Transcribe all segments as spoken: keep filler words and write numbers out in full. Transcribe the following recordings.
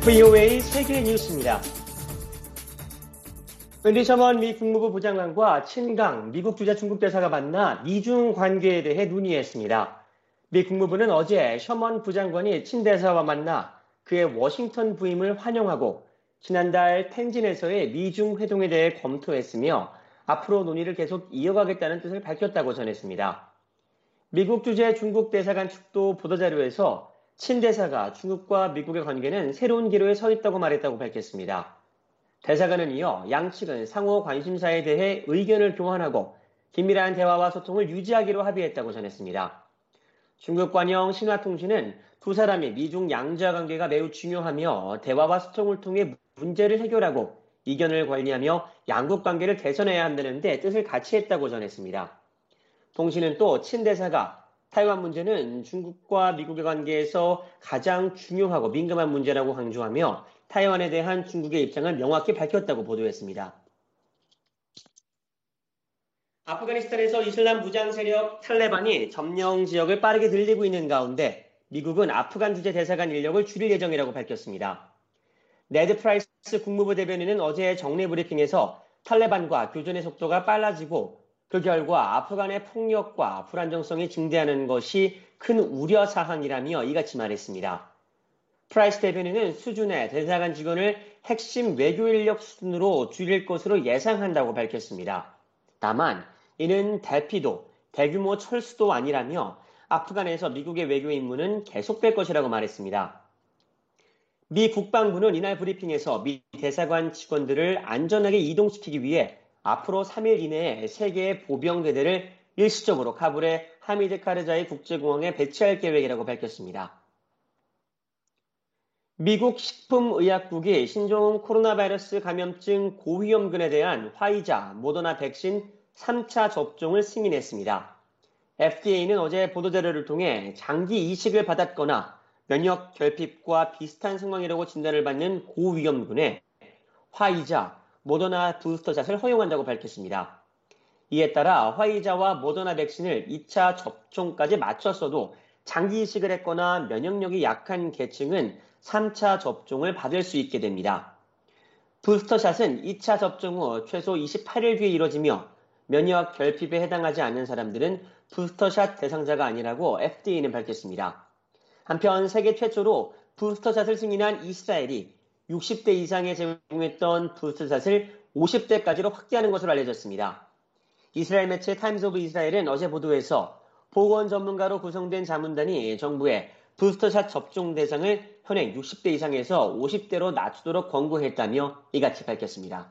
브이오에이 세계 뉴스입니다. 웬디 셔먼 미 국무부 부장관과 친강 미국 주재 중국 대사가 만나 미중 관계에 대해 논의했습니다. 미 국무부는 어제 셔먼 부장관이 친 대사와 만나 그의 워싱턴 부임을 환영하고 지난달 텐진에서의 미중 회동에 대해 검토했으며 앞으로 논의를 계속 이어가겠다는 뜻을 밝혔다고 전했습니다. 미국 주재 중국 대사관 측도 보도자료에서 친 대사가 중국과 미국의 관계는 새로운 기로에 서 있다고 말했다고 밝혔습니다. 대사관은 이어 양측은 상호 관심사에 대해 의견을 교환하고 긴밀한 대화와 소통을 유지하기로 합의했다고 전했습니다. 중국 관영 신화통신은 두 사람이 미중 양자 관계가 매우 중요하며 대화와 소통을 통해 문제를 해결하고 이견을 관리하며 양국 관계를 개선해야 한다는 데 뜻을 같이 했다고 전했습니다. 통신은 또 친 대사가 타이완 문제는 중국과 미국의 관계에서 가장 중요하고 민감한 문제라고 강조하며 타이완에 대한 중국의 입장을 명확히 밝혔다고 보도했습니다. 아프가니스탄에서 이슬람 무장 세력 탈레반이 점령 지역을 빠르게 늘리고 있는 가운데 미국은 아프간 주재 대사관 인력을 줄일 예정이라고 밝혔습니다. 네드 프라이스 국무부 대변인은 어제 정례 브리핑에서 탈레반과 교전의 속도가 빨라지고 그 결과 아프간의 폭력과 불안정성이 증대하는 것이 큰 우려사항이라며 이같이 말했습니다. 프라이스 대변인은 수준의 대사관 직원을 핵심 외교 인력 수준으로 줄일 것으로 예상한다고 밝혔습니다. 다만 이는 대피도, 대규모 철수도 아니라며 아프간에서 미국의 외교 임무는 계속될 것이라고 말했습니다. 미 국방부는 이날 브리핑에서 미 대사관 직원들을 안전하게 이동시키기 위해 앞으로 삼 일 이내에 세 개의 보병대대를 일시적으로 카불의 하미드 카르자이 국제공항에 배치할 계획이라고 밝혔습니다. 미국 식품의약국이 신종 코로나 바이러스 감염증 고위험군에 대한 화이자, 모더나 백신 삼 차 접종을 승인했습니다. 에프디에이는 어제 보도자료를 통해 장기 이식을 받았거나 면역 결핍과 비슷한 상황이라고 진단을 받는 고위험군에 화이자, 모더나 부스터샷을 허용한다고 밝혔습니다. 이에 따라 화이자와 모더나 백신을 이 차 접종까지 마쳤어도 장기 이식을 했거나 면역력이 약한 계층은 삼 차 접종을 받을 수 있게 됩니다. 부스터샷은 이 차 접종 후 최소 이십팔 일 뒤에 이뤄지며 면역 결핍에 해당하지 않는 사람들은 부스터샷 대상자가 아니라고 에프디에이는 밝혔습니다. 한편 세계 최초로 부스터샷을 승인한 이스라엘이 육십 대 이상에 제공했던 부스터샷을 오십 대까지로 확대하는 것으로 알려졌습니다. 이스라엘 매체 타임즈 오브 이스라엘은 어제 보도에서 보건 전문가로 구성된 자문단이 정부에 부스터샷 접종 대상을 현행 육십 대 이상에서 오십 대로 낮추도록 권고했다며 이같이 밝혔습니다.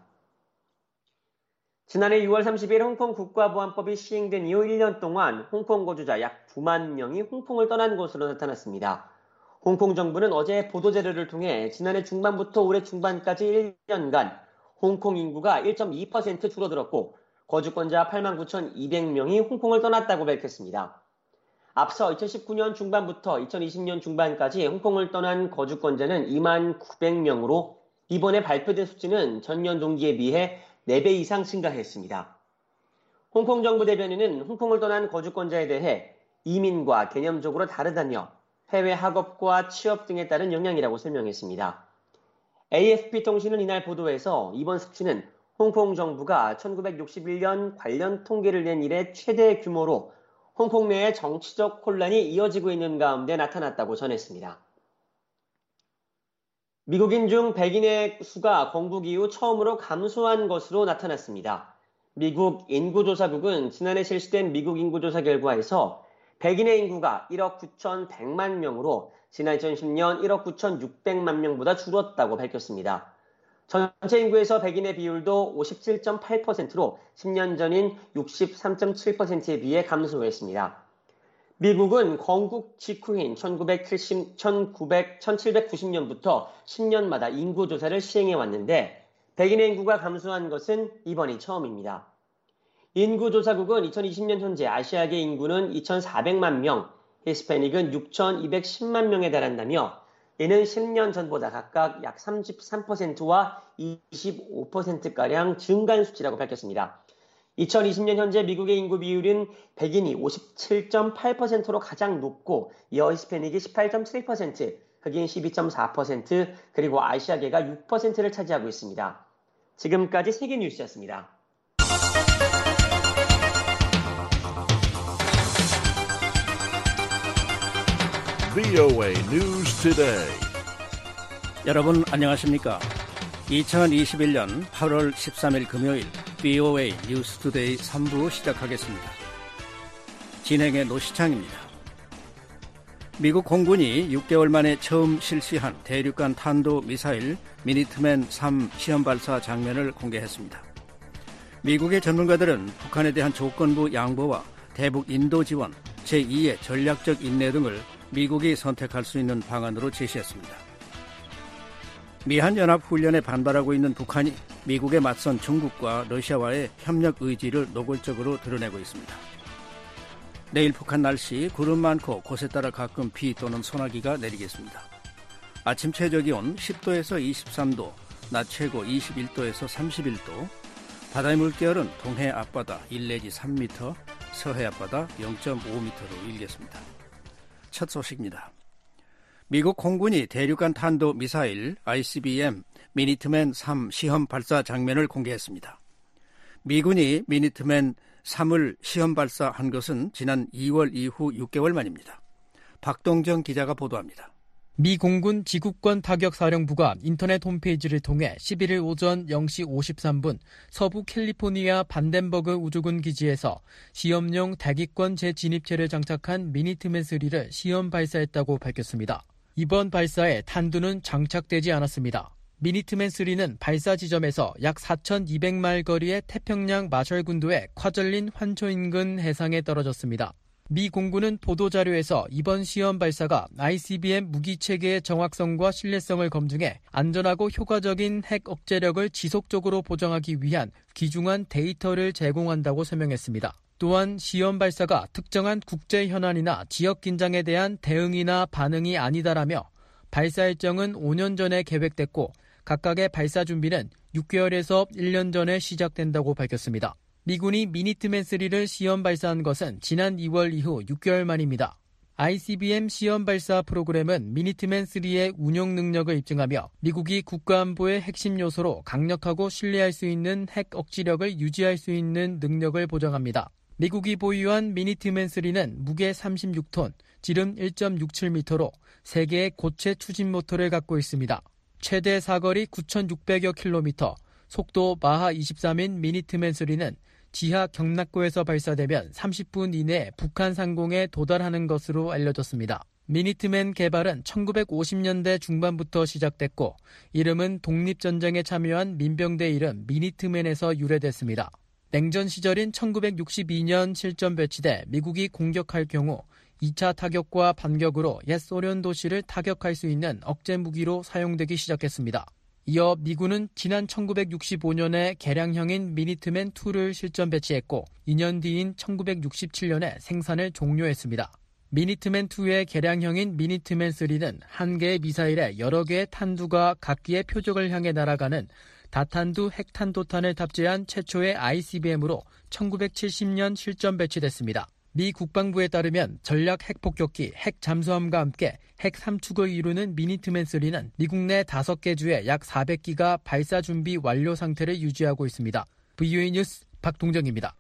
지난해 유월 삼십일 홍콩 국가보안법이 시행된 이후 일 년 동안 홍콩 거주자 약 구만 명이 홍콩을 떠난 것으로 나타났습니다. 홍콩 정부는 어제 보도자료를 통해 지난해 중반부터 올해 중반까지 일 년간 홍콩 인구가 일 점 이 퍼센트 줄어들었고 거주권자 팔만 구천이백 명이 홍콩을 떠났다고 밝혔습니다. 앞서 이천십구 년 중반부터 이천이십 년 중반까지 홍콩을 떠난 거주권자는 이만 구백 명으로 이번에 발표된 수치는 전년 동기에 비해 네 배 이상 증가했습니다. 홍콩 정부 대변인은 홍콩을 떠난 거주권자에 대해 이민과 개념적으로 다르다며 해외 학업과 취업 등에 따른 영향이라고 설명했습니다. 에이에프피 통신은 이날 보도에서 이번 수치는 홍콩 정부가 천구백육십일 년 관련 통계를 낸 이래 최대 규모로 홍콩 내에 정치적 혼란이 이어지고 있는 가운데 나타났다고 전했습니다. 미국인 중 백인의 수가 건국 이후 처음으로 감소한 것으로 나타났습니다. 미국 인구조사국은 지난해 실시된 미국 인구조사 결과에서 백인의 인구가 일억 구천백만 명으로 지난 이천십 년 일억 구천육백만 명보다 줄었다고 밝혔습니다. 전체 인구에서 백인의 비율도 오십칠 점 팔 퍼센트로 십 년 전인 육십삼 점 칠 퍼센트에 비해 감소했습니다. 미국은 건국 직후인 천구백칠십, 천구백, 천칠백구십 년부터 십 년마다 인구조사를 시행해 왔는데 백인의 인구가 감소한 것은 이번이 처음입니다. 인구조사국은 이천이십 년 현재 아시아계 인구는 이천사백만 명, 히스패닉은 육천이백십만 명에 달한다며 이는 십 년 전보다 각각 약 삼십삼 퍼센트와 이십오 퍼센트가량 증가한 수치라고 밝혔습니다. 이천이십 년 현재 미국의 인구 비율은 백인이 오십칠 점 팔 퍼센트로 가장 높고 이어 히스패닉이 십팔 점 칠 퍼센트, 흑인 십이 점 사 퍼센트, 그리고 아시아계가 육 퍼센트를 차지하고 있습니다. 지금까지 세계 뉴스였습니다. 브이오에이 News Today. 여러분 안녕하십니까? 이천이십일 년 팔월 십삼일 금요일 브이오에이 뉴스 투데이 삼 부 시작하겠습니다. 진행의 노시창입니다. 미국 공군이 육 개월 만에 처음 실시한 대륙간 탄도 미사일 미니트맨 삼 시험 발사 장면을 공개했습니다. 미국의 전문가들은 북한에 대한 조건부 양보와 대북 인도 지원, 제이의 전략적 인내 등을 미국이 선택할 수 있는 방안으로 제시했습니다. 미한연합훈련에 반발하고 있는 북한이 미국에 맞선 중국과 러시아와의 협력 의지를 노골적으로 드러내고 있습니다. 내일 북한 날씨 구름 많고 곳에 따라 가끔 비 또는 소나기가 내리겠습니다. 아침 최저기온 십 도에서 이십삼 도, 낮 최고 이십일 도에서 삼십일 도, 바다의 물결은 동해 앞바다 일 내지 삼 미터, 서해 앞바다 영 점 오 미터로 일겠습니다. 첫 소식입니다. 미국 공군이 대륙간 탄도 미사일 아이씨비엠 미니트맨 삼 시험 발사 장면을 공개했습니다. 미군이 미니트맨 삼을 시험 발사한 것은 지난 이월 이후 육 개월 만입니다. 박동정 기자가 보도합니다. 미 공군 지구권 타격사령부가 인터넷 홈페이지를 통해 십일일 오전 영 시 오십삼 분 서부 캘리포니아 반덴버그 우주군 기지에서 시험용 대기권 재진입체를 장착한 미니트맨 삼을 시험 발사했다고 밝혔습니다. 이번 발사에 탄두는 장착되지 않았습니다. 미니트맨 삼은 발사 지점에서 약 사천이백 마일 거리의 태평양 마셜군도의 콰절린 환초 인근 해상에 떨어졌습니다. 미 공군은 보도자료에서 이번 시험 발사가 아이씨비엠 무기체계의 정확성과 신뢰성을 검증해 안전하고 효과적인 핵 억제력을 지속적으로 보장하기 위한 귀중한 데이터를 제공한다고 설명했습니다. 또한 시험 발사가 특정한 국제 현안이나 지역 긴장에 대한 대응이나 반응이 아니다라며 발사 일정은 오 년 전에 계획됐고 각각의 발사 준비는 육 개월에서 일 년 전에 시작된다고 밝혔습니다. 미군이 미니트맨 삼을 시험 발사한 것은 지난 이월 이후 육 개월 만입니다. 아이씨비엠 시험 발사 프로그램은 미니트맨 삼의 운용 능력을 입증하며 미국이 국가안보의 핵심 요소로 강력하고 신뢰할 수 있는 핵 억지력을 유지할 수 있는 능력을 보장합니다. 미국이 보유한 미니트맨 삼은 무게 삼십육 톤, 지름 일 점 육칠 미터로 세 개의 고체 추진 모터를 갖고 있습니다. 최대 사거리 구천육백여 킬로미터, 속도 마하 이십삼인 미니트맨 삼은 지하 경락고에서 발사되면 삼십 분 이내에 북한 상공에 도달하는 것으로 알려졌습니다. 미니트맨 개발은 천구백오십 년대 중반부터 시작됐고 이름은 독립전쟁에 참여한 민병대 이름 미니트맨에서 유래됐습니다. 냉전 시절인 천구백육십이 년 실전 배치돼 미국이 공격할 경우 이 차 타격과 반격으로 옛 소련 도시를 타격할 수 있는 억제 무기로 사용되기 시작했습니다. 이어 미군은 지난 천구백육십오 년에 개량형인 미니트맨 이를 실전 배치했고 이 년 뒤인 천구백육십칠 년에 생산을 종료했습니다. 미니트맨 이의 개량형인 미니트맨 삼은 한 개의 미사일에 여러 개의 탄두가 각기의 표적을 향해 날아가는 다탄두 핵탄도탄을 탑재한 최초의 아이씨비엠으로 천구백칠십 년 실전 배치됐습니다. 미 국방부에 따르면 전략 핵폭격기, 핵 잠수함과 함께 핵 삼축을 이루는 미니트맨 삼은 미국 내 다섯 개 주에 약 사백 기가 발사 준비 완료 상태를 유지하고 있습니다. 브이오에이 뉴스 박동정입니다.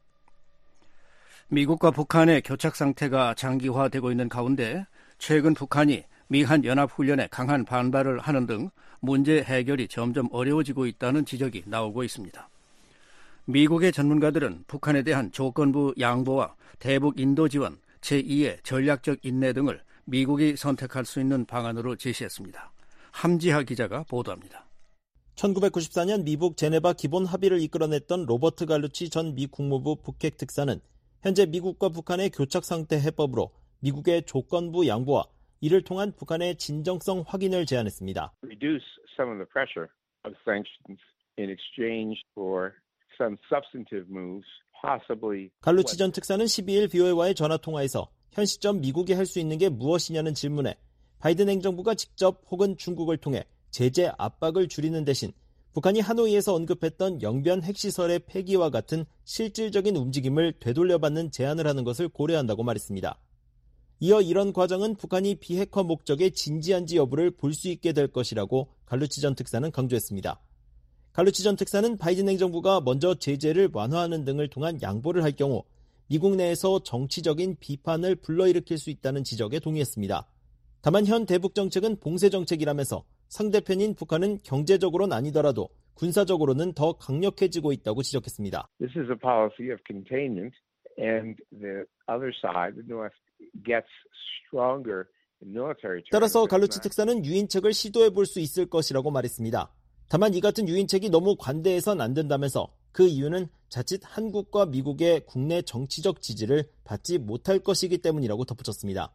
미국과 북한의 교착 상태가 장기화되고 있는 가운데 최근 북한이 미한 연합훈련에 강한 반발을 하는 등 문제 해결이 점점 어려워지고 있다는 지적이 나오고 있습니다. 미국의 전문가들은 북한에 대한 조건부 양보와 대북 인도 지원, 제이의 전략적 인내 등을 미국이 선택할 수 있는 방안으로 제시했습니다. 함지하 기자가 보도합니다. 천구백구십사 년 미국 제네바 기본 합의를 이끌어냈던 로버트 갈루치 전 미 국무부 북핵 특사는 현재 미국과 북한의 교착 상태 해법으로 미국의 조건부 양보와 이를 통한 북한의 진정성 확인을 제안했습니다. Reduce some of the pressure of sanctions in exchange for some substantive moves, possibly. 갈루치 전 특사는 십이일 브이오에이와의 전화통화에서 현 시점 미국이 할 수 있는 게 무엇이냐는 질문에 바이든 행정부가 직접 혹은 중국을 통해 제재 압박을 줄이는 대신 북한이 하노이에서 언급했던 영변 핵시설의 폐기와 같은 실질적인 움직임을 되돌려받는 제안을 하는 것을 고려한다고 말했습니다. 이어 이런 과정은 북한이 비핵화 목적에 진지한지 여부를 볼 수 있게 될 것이라고 갈루치 전 특사는 강조했습니다. 갈루치 전 특사는 바이든 행정부가 먼저 제재를 완화하는 등을 통한 양보를 할 경우 미국 내에서 정치적인 비판을 불러일으킬 수 있다는 지적에 동의했습니다. 다만 현 대북 정책은 봉쇄 정책이라면서 상대편인 북한은 경제적으로는 아니더라도 군사적으로는 더 강력해지고 있다고 지적했습니다. This is a policy of containment, and the other side, the North, gets stronger in military terms. 따라서 갈루치 특사는 유인책을 시도해 볼 수 있을 것이라고 말했습니다. 다만 이 같은 유인책이 너무 관대해선 안 된다면서 그 이유는 자칫 한국과 미국의 국내 정치적 지지를 받지 못할 것이기 때문이라고 덧붙였습니다.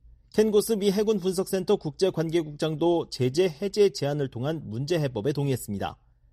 켄 고스 미 해군 분석센터 국제관계국장도 제재 해제 제안을 통한 문제 해법에 동의했습니다.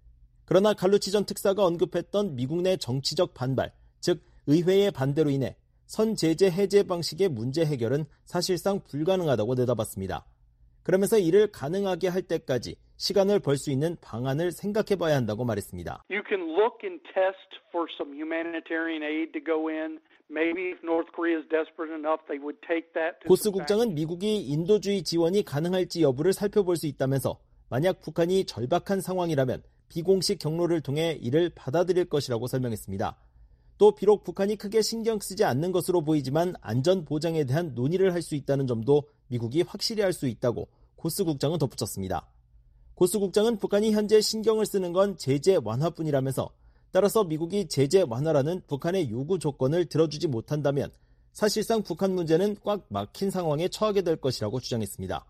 그러나 갈루치 전 특사가 언급했던 미국 내 정치적 반발, 즉 의회의 반대로 인해 선제재 해제 방식의 문제 해결은 사실상 불가능하다고 내다봤습니다. 그러면서 이를 가능하게 할 때까지 시간을 벌 수 있는 방안을 생각해봐야 한다고 말했습니다. You can look and test for some humanitarian aid to go in. Maybe if North Korea is desperate enough, they would take that. 고스 국장은 미국이 인도주의 지원이 가능할지 여부를 살펴볼 수 있다면서 만약 북한이 절박한 상황이라면 비공식 경로를 통해 이를 받아들일 것이라고 설명했습니다. 또 비록 북한이 크게 신경 쓰지 않는 것으로 보이지만 안전 보장에 대한 논의를 할 수 있다는 점도 미국이 확실히 할 수 있다고 고스 국장은 덧붙였습니다. 고스 국장은 북한이 현재 신경을 쓰는 건 제재 완화뿐이라면서 따라서 미국이 제재 완화라는 북한의 요구 조건을 들어주지 못한다면 사실상 북한 문제는 꽉 막힌 상황에 처하게 될 것이라고 주장했습니다.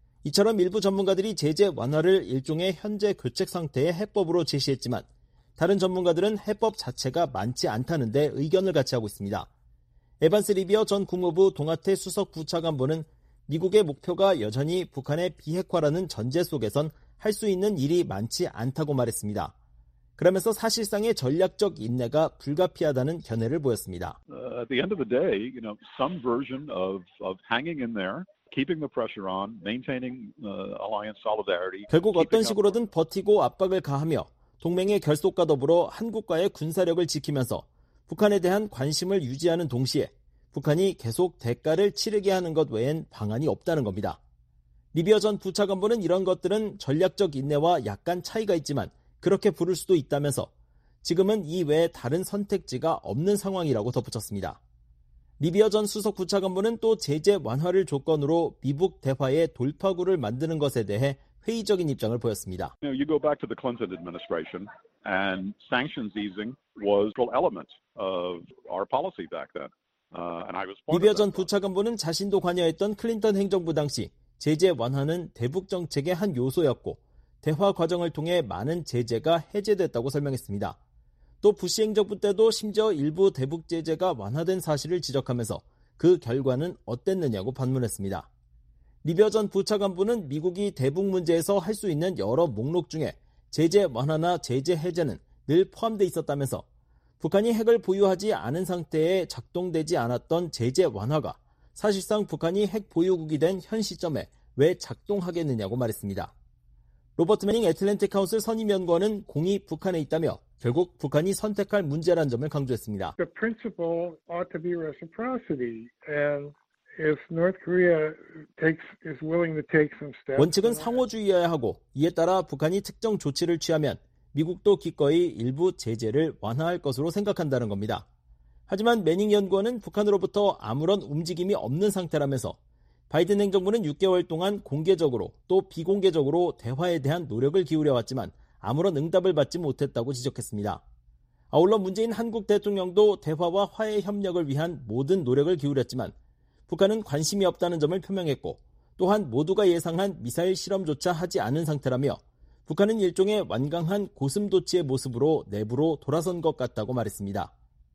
이처럼 일부 전문가들이 제재 완화를 일종의 현재 교책 상태의 해법으로 제시했지만 다른 전문가들은 해법 자체가 많지 않다는 데 의견을 같이 하고 있습니다. 에반스 리비어 전 국무부 동아태 수석 부차관보는 미국의 목표가 여전히 북한의 비핵화라는 전제 속에선 할 수 있는 일이 많지 않다고 말했습니다. 그러면서 사실상의 전략적 인내가 불가피하다는 견해를 보였습니다. Uh, at the end of the day, you know, some version of of hanging in there, keeping the pressure on, maintaining uh, alliance solidarity. 결국 어떤 식으로든 버티고 압박을 가하며 동맹의 결속과 더불어 한국과의 군사력을 지키면서 북한에 대한 관심을 유지하는 동시에 북한이 계속 대가를 치르게 하는 것 외엔 방안이 없다는 겁니다. 리비어 전 부차관보는 이런 것들은 전략적 인내와 약간 차이가 있지만 그렇게 부를 수도 있다면서 지금은 이 외에 다른 선택지가 없는 상황이라고 덧붙였습니다. 리비어 전 수석 부차관보는 또 제재 완화를 조건으로 미북 대화의 돌파구를 만드는 것에 대해 회의적인 입장을 보였습니다. You know, you go back to the Clinton administration and sanctions easing was an element of our policy back then. Uh, and I was part of that. 리비어 전 부차관보는 자신도 관여했던 클린턴 행정부 당시 제재 완화는 대북 정책의 한 요소였고 대화 과정을 통해 많은 제재가 해제됐다고 설명했습니다. 또 부시 행정부 때도 심지어 일부 대북 제재가 완화된 사실을 지적하면서 그 결과는 어땠느냐고 반문했습니다. 리비어 전 부차관보는 미국이 대북 문제에서 할 수 있는 여러 목록 중에 제재 완화나 제재 해제는 늘 포함되어 있었다면서 북한이 핵을 보유하지 않은 상태에 작동되지 않았던 제재 완화가 사실상 북한이 핵 보유국이 된 현 시점에 왜 작동하겠느냐고 말했습니다. 로버트 매닝 애틀랜틱 카운슬 선임연구원은 공이 북한에 있다며 결국 북한이 선택할 문제란 점을 강조했습니다. The principle ought to be reciprocity, and if North Korea takes is willing to take some steps. 원칙은 상호주의여야 하고 이에 따라 북한이 특정 조치를 취하면 미국도 기꺼이 일부 제재를 완화할 것으로 생각한다는 겁니다. 하지만 매닝 연구원은 북한으로부터 아무런 움직임이 없는 상태라면서 바이든 행정부는 육 개월 동안 공개적으로 또 비공개적으로 대화에 대한 노력을 기울여왔지만 아무런 응답을 받지 못했다고 지적했습니다. 아울러 문재인 한국 대통령도 대화와 화해 협력을 위한 모든 노력을 기울였지만 북한은 관심이 없다는 점을 표명했고 또한 모두가 예상한 미사일 실험조차 하지 않은 상태라며 북한은 일종의 완강한 고슴도치의 모습으로 내부로 돌아선 것 같다고 말했습니다.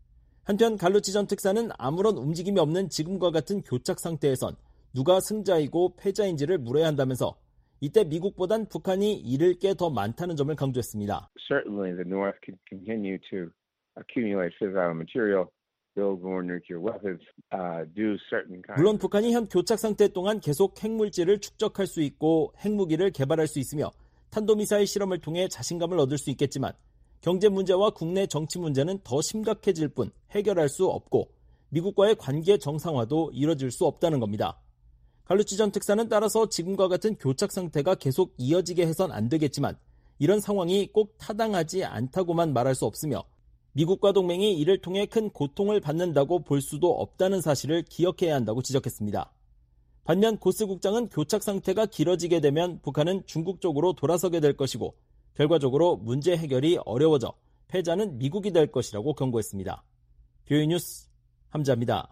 한편 갈루치 전 특사는 아무런 움직임이 없는 지금과 같은 교착 상태에선 누가 승자이고 패자인지를 물어야 한다면서 이때 미국보단 북한이 잃을 게 더 많다는 점을 강조했습니다. Certainly the North can continue to accumulate fissile material, build more nuclear weapons, uh, do certain kinds. 물론 북한이 현 교착 상태 동안 계속 핵물질을 축적할 수 있고 핵무기를 개발할 수 있으며 탄도미사일 실험을 통해 자신감을 얻을 수 있겠지만 경제 문제와 국내 정치 문제는 더 심각해질 뿐 해결할 수 없고 미국과의 관계 정상화도 이뤄질 수 없다는 겁니다. 갈루치 전 특사는 따라서 지금과 같은 교착 상태가 계속 이어지게 해선 안 되겠지만 이런 상황이 꼭 타당하지 않다고만 말할 수 없으며 미국과 동맹이 이를 통해 큰 고통을 받는다고 볼 수도 없다는 사실을 기억해야 한다고 지적했습니다. 반면 고스 국장은 교착 상태가 길어지게 되면 북한은 중국 쪽으로 돌아서게 될 것이고 결과적으로 문제 해결이 어려워져 패자는 미국이 될 것이라고 경고했습니다. 뷰이 뉴스 함자입니다.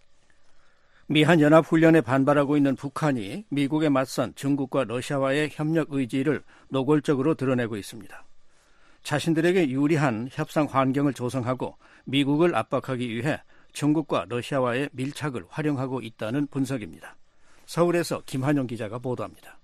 미한 연합훈련에 반발하고 있는 북한이 미국에 맞선 중국과 러시아와의 협력 의지를 노골적으로 드러내고 있습니다. 자신들에게 유리한 협상 환경을 조성하고 미국을 압박하기 위해 중국과 러시아와의 밀착을 활용하고 있다는 분석입니다. 서울에서 김한용 기자가 보도합니다.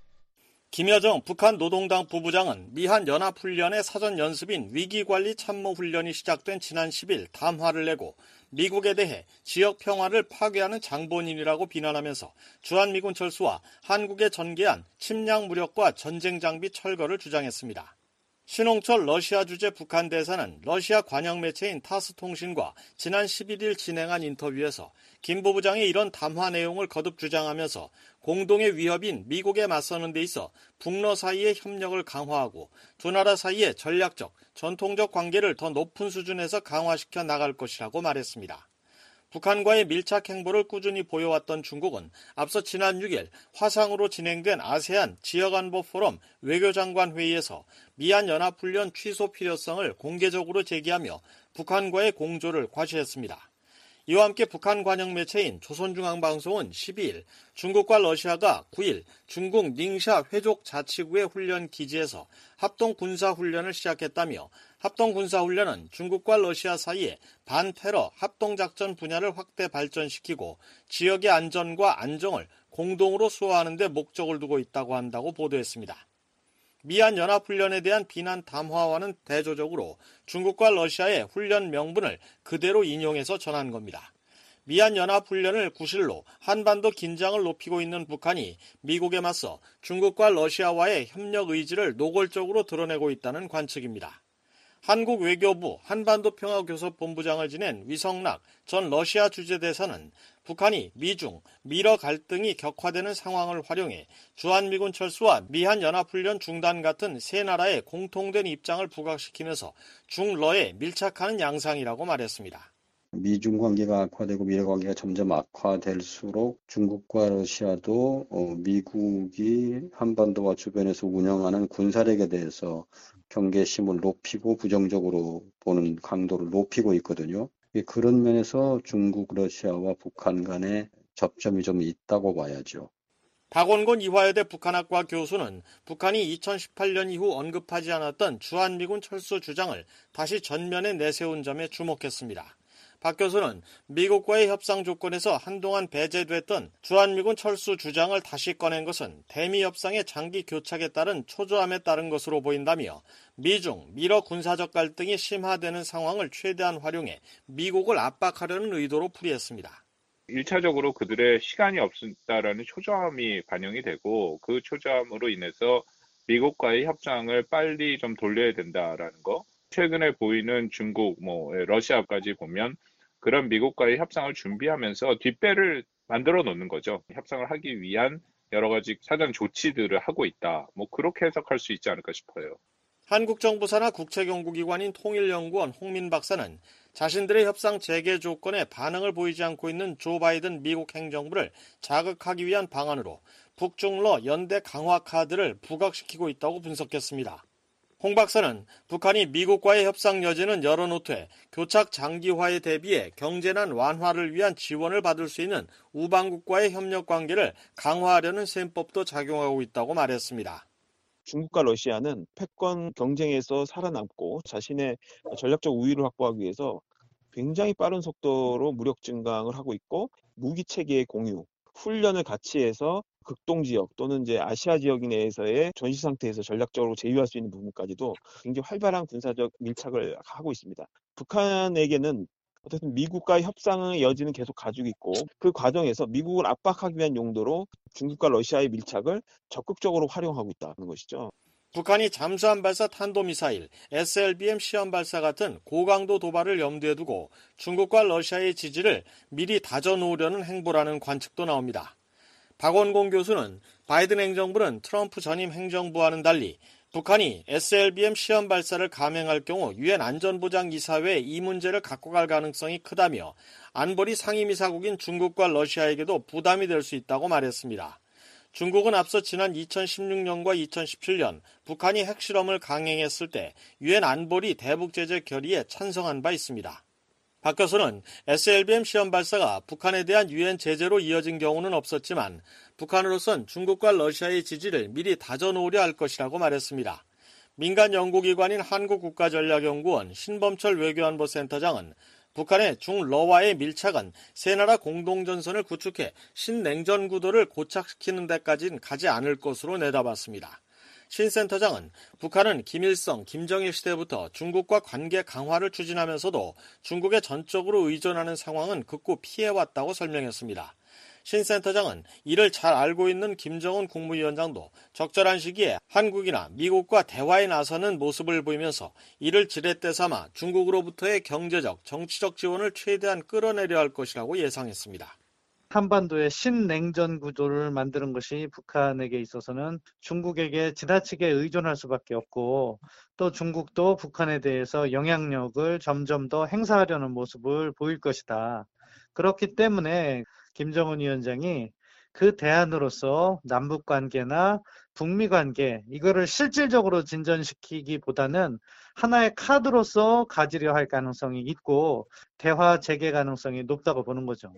김여정 북한 노동당 부부장은 미한 연합훈련의 사전 연습인 위기관리 참모훈련이 시작된 지난 십 일 담화를 내고 미국에 대해 지역 평화를 파괴하는 장본인이라고 비난하면서 주한미군 철수와 한국에 전개한 침략 무력과 전쟁 장비 철거를 주장했습니다. 신홍철 러시아 주재 북한 대사는 러시아 관영 매체인 타스통신과 지난 십일 일 진행한 인터뷰에서 김 부부장의 이런 담화 내용을 거듭 주장하면서 공동의 위협인 미국에 맞서는 데 있어 북러 사이의 협력을 강화하고 두 나라 사이의 전략적, 전통적 관계를 더 높은 수준에서 강화시켜 나갈 것이라고 말했습니다. 북한과의 밀착 행보를 꾸준히 보여왔던 중국은 앞서 지난 육 일 화상으로 진행된 아세안 지역안보 포럼 외교장관 회의에서 미한 연합훈련 취소 필요성을 공개적으로 제기하며 북한과의 공조를 과시했습니다. 이와 함께 북한 관영 매체인 조선중앙방송은 십이 일 중국과 러시아가 구 일 중국 닝샤 회족 자치구의 훈련 기지에서 합동 군사훈련을 시작했다며 합동 군사훈련은 중국과 러시아 사이에 반테러 합동작전 분야를 확대 발전시키고 지역의 안전과 안정을 공동으로 수호하는 데 목적을 두고 있다고 한다고 보도했습니다. 미한 연합훈련에 대한 비난 담화와는 대조적으로 중국과 러시아의 훈련 명분을 그대로 인용해서 전한 겁니다. 미한 연합훈련을 구실로 한반도 긴장을 높이고 있는 북한이 미국에 맞서 중국과 러시아와의 협력 의지를 노골적으로 드러내고 있다는 관측입니다. 한국 외교부 한반도평화교섭본부장을 지낸 위성락 전 러시아 주재대사는 북한이 미중, 미러 갈등이 격화되는 상황을 활용해 주한미군 철수와 미한 연합훈련 중단 같은 세 나라의 공통된 입장을 부각시키면서 중러에 밀착하는 양상이라고 말했습니다. 미중 관계가 악화되고 미러 관계가 점점 악화될수록 중국과 러시아도 미국이 한반도와 주변에서 운영하는 군사력에 대해서 경계심을 높이고 부정적으로 보는 강도를 높이고 있거든요. 그런 면에서 중국, 러시아와 북한 간의 접점이 좀 있다고 봐야죠. 박원곤 이화여대 북한학과 교수는 북한이 이천십팔 년 이후 언급하지 않았던 주한미군 철수 주장을 다시 전면에 내세운 점에 주목했습니다. 박 교수는 미국과의 협상 조건에서 한동안 배제됐던 주한미군 철수 주장을 다시 꺼낸 것은 대미 협상의 장기 교착에 따른 초조함에 따른 것으로 보인다며 미중, 미러 군사적 갈등이 심화되는 상황을 최대한 활용해 미국을 압박하려는 의도로 풀이했습니다. 일차적으로 그들의 시간이 없다라는 초조함이 반영이 되고 그 초조함으로 인해서 미국과의 협상을 빨리 좀 돌려야 된다라는 거. 최근에 보이는 중국, 뭐 러시아까지 보면 그런 미국과의 협상을 준비하면서 뒷배를 만들어 놓는 거죠. 협상을 하기 위한 여러 가지 사전 조치들을 하고 있다. 뭐 그렇게 해석할 수 있지 않을까 싶어요. 한국 정부 산하 국책연구기관인 통일연구원 홍민 박사는 자신들의 협상 재개 조건에 반응을 보이지 않고 있는 조 바이든 미국 행정부를 자극하기 위한 방안으로 북중러 연대 강화 카드를 부각시키고 있다고 분석했습니다. 홍 박사는 북한이 미국과의 협상 여지는 열어놓되 교착 장기화에 대비해 경제난 완화를 위한 지원을 받을 수 있는 우방국과의 협력 관계를 강화하려는 셈법도 작용하고 있다고 말했습니다. 중국과 러시아는 패권 경쟁에서 살아남고 자신의 전략적 우위를 확보하기 위해서 굉장히 빠른 속도로 무력 증강을 하고 있고 무기 체계의 공유, 훈련을 같이 해서 극동 지역 또는 이제 아시아 지역 내에서의 전시 상태에서 전략적으로 제휴할 수 있는 부분까지도 굉장히 활발한 군사적 밀착을 하고 있습니다. 북한에게는 어쨌든 미국과의 협상의 여지는 계속 가지고 있고 그 과정에서 미국을 압박하기 위한 용도로 중국과 러시아의 밀착을 적극적으로 활용하고 있다는 것이죠. 북한이 잠수함 발사 탄도미사일, 에스엘비엠 시험 발사 같은 고강도 도발을 염두에 두고 중국과 러시아의 지지를 미리 다져놓으려는 행보라는 관측도 나옵니다. 박원공 교수는 바이든 행정부는 트럼프 전임 행정부와는 달리 북한이 에스엘비엠 시험 발사를 감행할 경우 유엔 안전보장이사회에 이 문제를 갖고 갈 가능성이 크다며 안보리 상임이사국인 중국과 러시아에게도 부담이 될 수 있다고 말했습니다. 중국은 앞서 지난 이천십육 년과 이천십칠 년 북한이 핵실험을 강행했을 때 유엔 안보리 대북제재 결의에 찬성한 바 있습니다. 박 교수는 에스엘비엠 시험 발사가 북한에 대한 유엔 제재로 이어진 경우는 없었지만 북한으로선 중국과 러시아의 지지를 미리 다져놓으려 할 것이라고 말했습니다. 민간 연구기관인 한국국가전략연구원 신범철 외교안보센터장은 북한의 중러와의 밀착은 세 나라 공동전선을 구축해 신냉전 구도를 고착시키는 데까지는 가지 않을 것으로 내다봤습니다. 신 센터장은 북한은 김일성, 김정일 시대부터 중국과 관계 강화를 추진하면서도 중국에 전적으로 의존하는 상황은 극구 피해왔다고 설명했습니다. 신 센터장은 이를 잘 알고 있는 김정은 국무위원장도 적절한 시기에 한국이나 미국과 대화에 나서는 모습을 보이면서 이를 지렛대 삼아 중국으로부터의 경제적, 정치적 지원을 최대한 끌어내려 할 것이라고 예상했습니다. 한반도의 신냉전 구도를 만드는 것이 북한에게 있어서는 중국에게 지나치게 의존할 수밖에 없고 또 중국도 북한에 대해서 영향력을 점점 더 행사하려는 모습을 보일 것이다. 그렇기 때문에 김정은 위원장이 그 대안으로서 남북관계나 북미관계 이거를 실질적으로 진전시키기보다는 하나의 카드로서 가지려 할 가능성이 있고 대화 재개 가능성이 높다고 보는 거죠.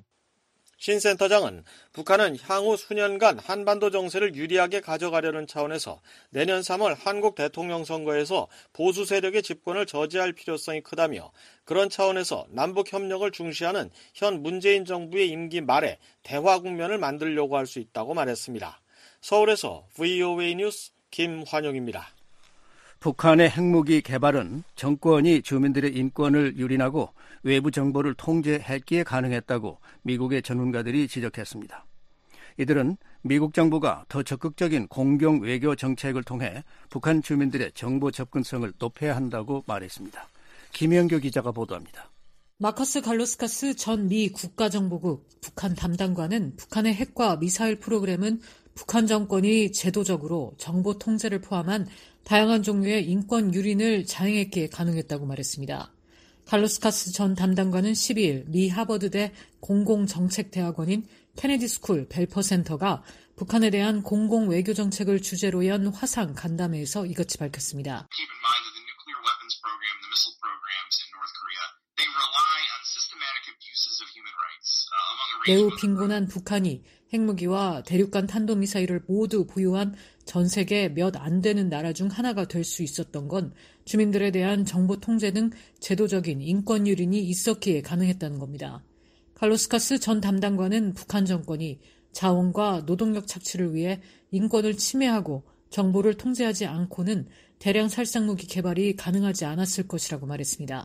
신 센터장은 북한은 향후 수년간 한반도 정세를 유리하게 가져가려는 차원에서 내년 삼월 한국 대통령 선거에서 보수 세력의 집권을 저지할 필요성이 크다며 그런 차원에서 남북 협력을 중시하는 현 문재인 정부의 임기 말에 대화 국면을 만들려고 할 수 있다고 말했습니다. 서울에서 브이오에이 뉴스 김환용입니다. 북한의 핵무기 개발은 정권이 주민들의 인권을 유린하고 외부 정보를 통제했기에 가능했다고 미국의 전문가들이 지적했습니다. 이들은 미국 정부가 더 적극적인 공경 외교 정책을 통해 북한 주민들의 정보 접근성을 높여야 한다고 말했습니다. 김영교 기자가 보도합니다. 마커스 갈로스카스 전 미 국가정보국 북한 담당관은 북한의 핵과 미사일 프로그램은 북한 정권이 제도적으로 정보 통제를 포함한 다양한 종류의 인권 유린을 자행했기에 가능했다고 말했습니다. 갈로스카스 전 담당관은 십이 일 미 하버드대 공공정책대학원인 케네디 스쿨 벨퍼 센터가 북한에 대한 공공 외교 정책을 주제로 연 화상 간담회에서 이같이 밝혔습니다. 매우 빈곤한 북한이 핵무기와 대륙간 탄도미사일을 모두 보유한 전 세계 몇 안 되는 나라 중 하나가 될 수 있었던 건 주민들에 대한 정보 통제 등 제도적인 인권 유린이 있었기에 가능했다는 겁니다. 갈로스카스 전 담당관은 북한 정권이 자원과 노동력 착취를 위해 인권을 침해하고 정보를 통제하지 않고는 대량 살상무기 개발이 가능하지 않았을 것이라고 말했습니다.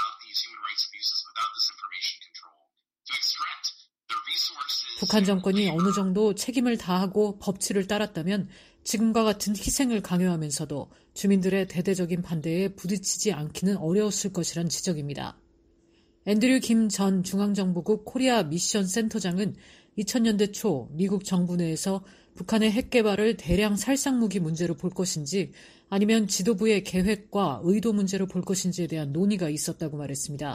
북한 정권이 어느 정도 책임을 다하고 법치를 따랐다면 지금과 같은 희생을 강요하면서도 주민들의 대대적인 반대에 부딪히지 않기는 어려웠을 것이란 지적입니다. 앤드류 김 전 중앙정보국 코리아 미션 센터장은 이천 년대 초 미국 정부 내에서 북한의 핵 개발을 대량 살상무기 문제로 볼 것인지 아니면 지도부의 계획과 의도 문제로 볼 것인지에 대한 논의가 있었다고 말했습니다.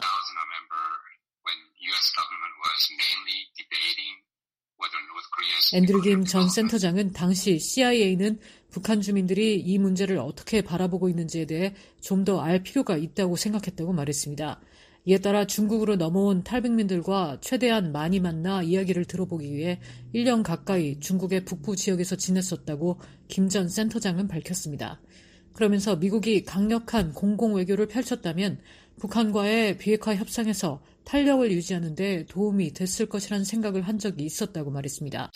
앤드류 김 전 센터장은 당시 씨아이에이는 북한 주민들이 이 문제를 어떻게 바라보고 있는지에 대해 좀 더 알 필요가 있다고 생각했다고 말했습니다. 이에 따라 중국으로 넘어온 탈북민들과 최대한 많이 만나 이야기를 들어보기 위해 일 년 가까이 중국의 북부 지역에서 지냈었다고 김 전 센터장은 밝혔습니다. 그러면서 미국이 강력한 공공외교를 펼쳤다면 북한과의 비핵화 협상에서 탄력을 유지하는 데 도움이 됐을 것이라는 생각을 한 적이 있었다고 말했습니다.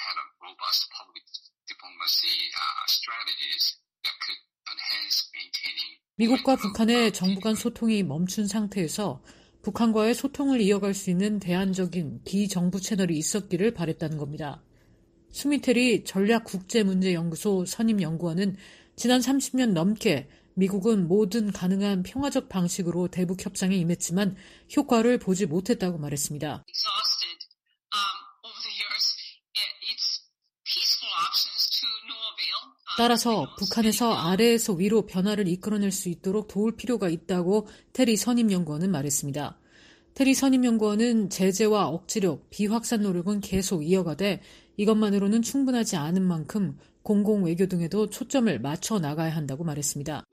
미국과 북한의 정부 간 소통이 멈춘 상태에서 북한과의 소통을 이어갈 수 있는 대안적인 비정부 채널이 있었기를 바랬다는 겁니다. 수미테리 전략국제문제연구소 선임연구원은 지난 삼십 년 넘게 미국은 모든 가능한 평화적 방식으로 대북 협상에 임했지만 효과를 보지 못했다고 말했습니다. 따라서 북한에서 아래에서 위로 변화를 이끌어낼 수 있도록 도울 필요가 있다고 테리 선임연구원은 말했습니다. 테리 선임연구원은 제재와 억지력, 비확산 노력은 계속 이어가되 이것만으로는 충분하지 않은 만큼 공공외교 등에도 초점을 맞춰 나가야 한다고 말했습니다.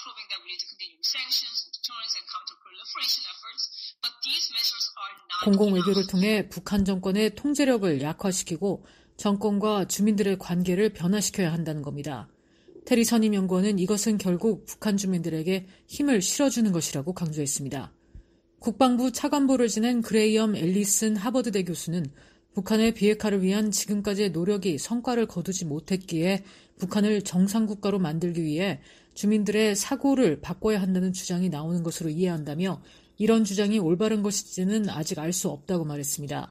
공공외교를 통해 북한 정권의 통제력을 약화시키고 정권과 주민들의 관계를 변화시켜야 한다는 겁니다. 테리 선임연구원은 이것은 결국 북한 주민들에게 힘을 실어주는 것이라고 강조했습니다. 국방부 차관보를 지낸 그레이엄 앨리슨 하버드대 교수는 북한의 비핵화를 위한 지금까지의 노력이 성과를 거두지 못했기에 북한을 정상국가로 만들기 위해 주민들의 사고를 바꿔야 한다는 주장이 나오는 것으로 이해한다며 이런 주장이 올바른 것인지는 아직 알 수 없다고 말했습니다.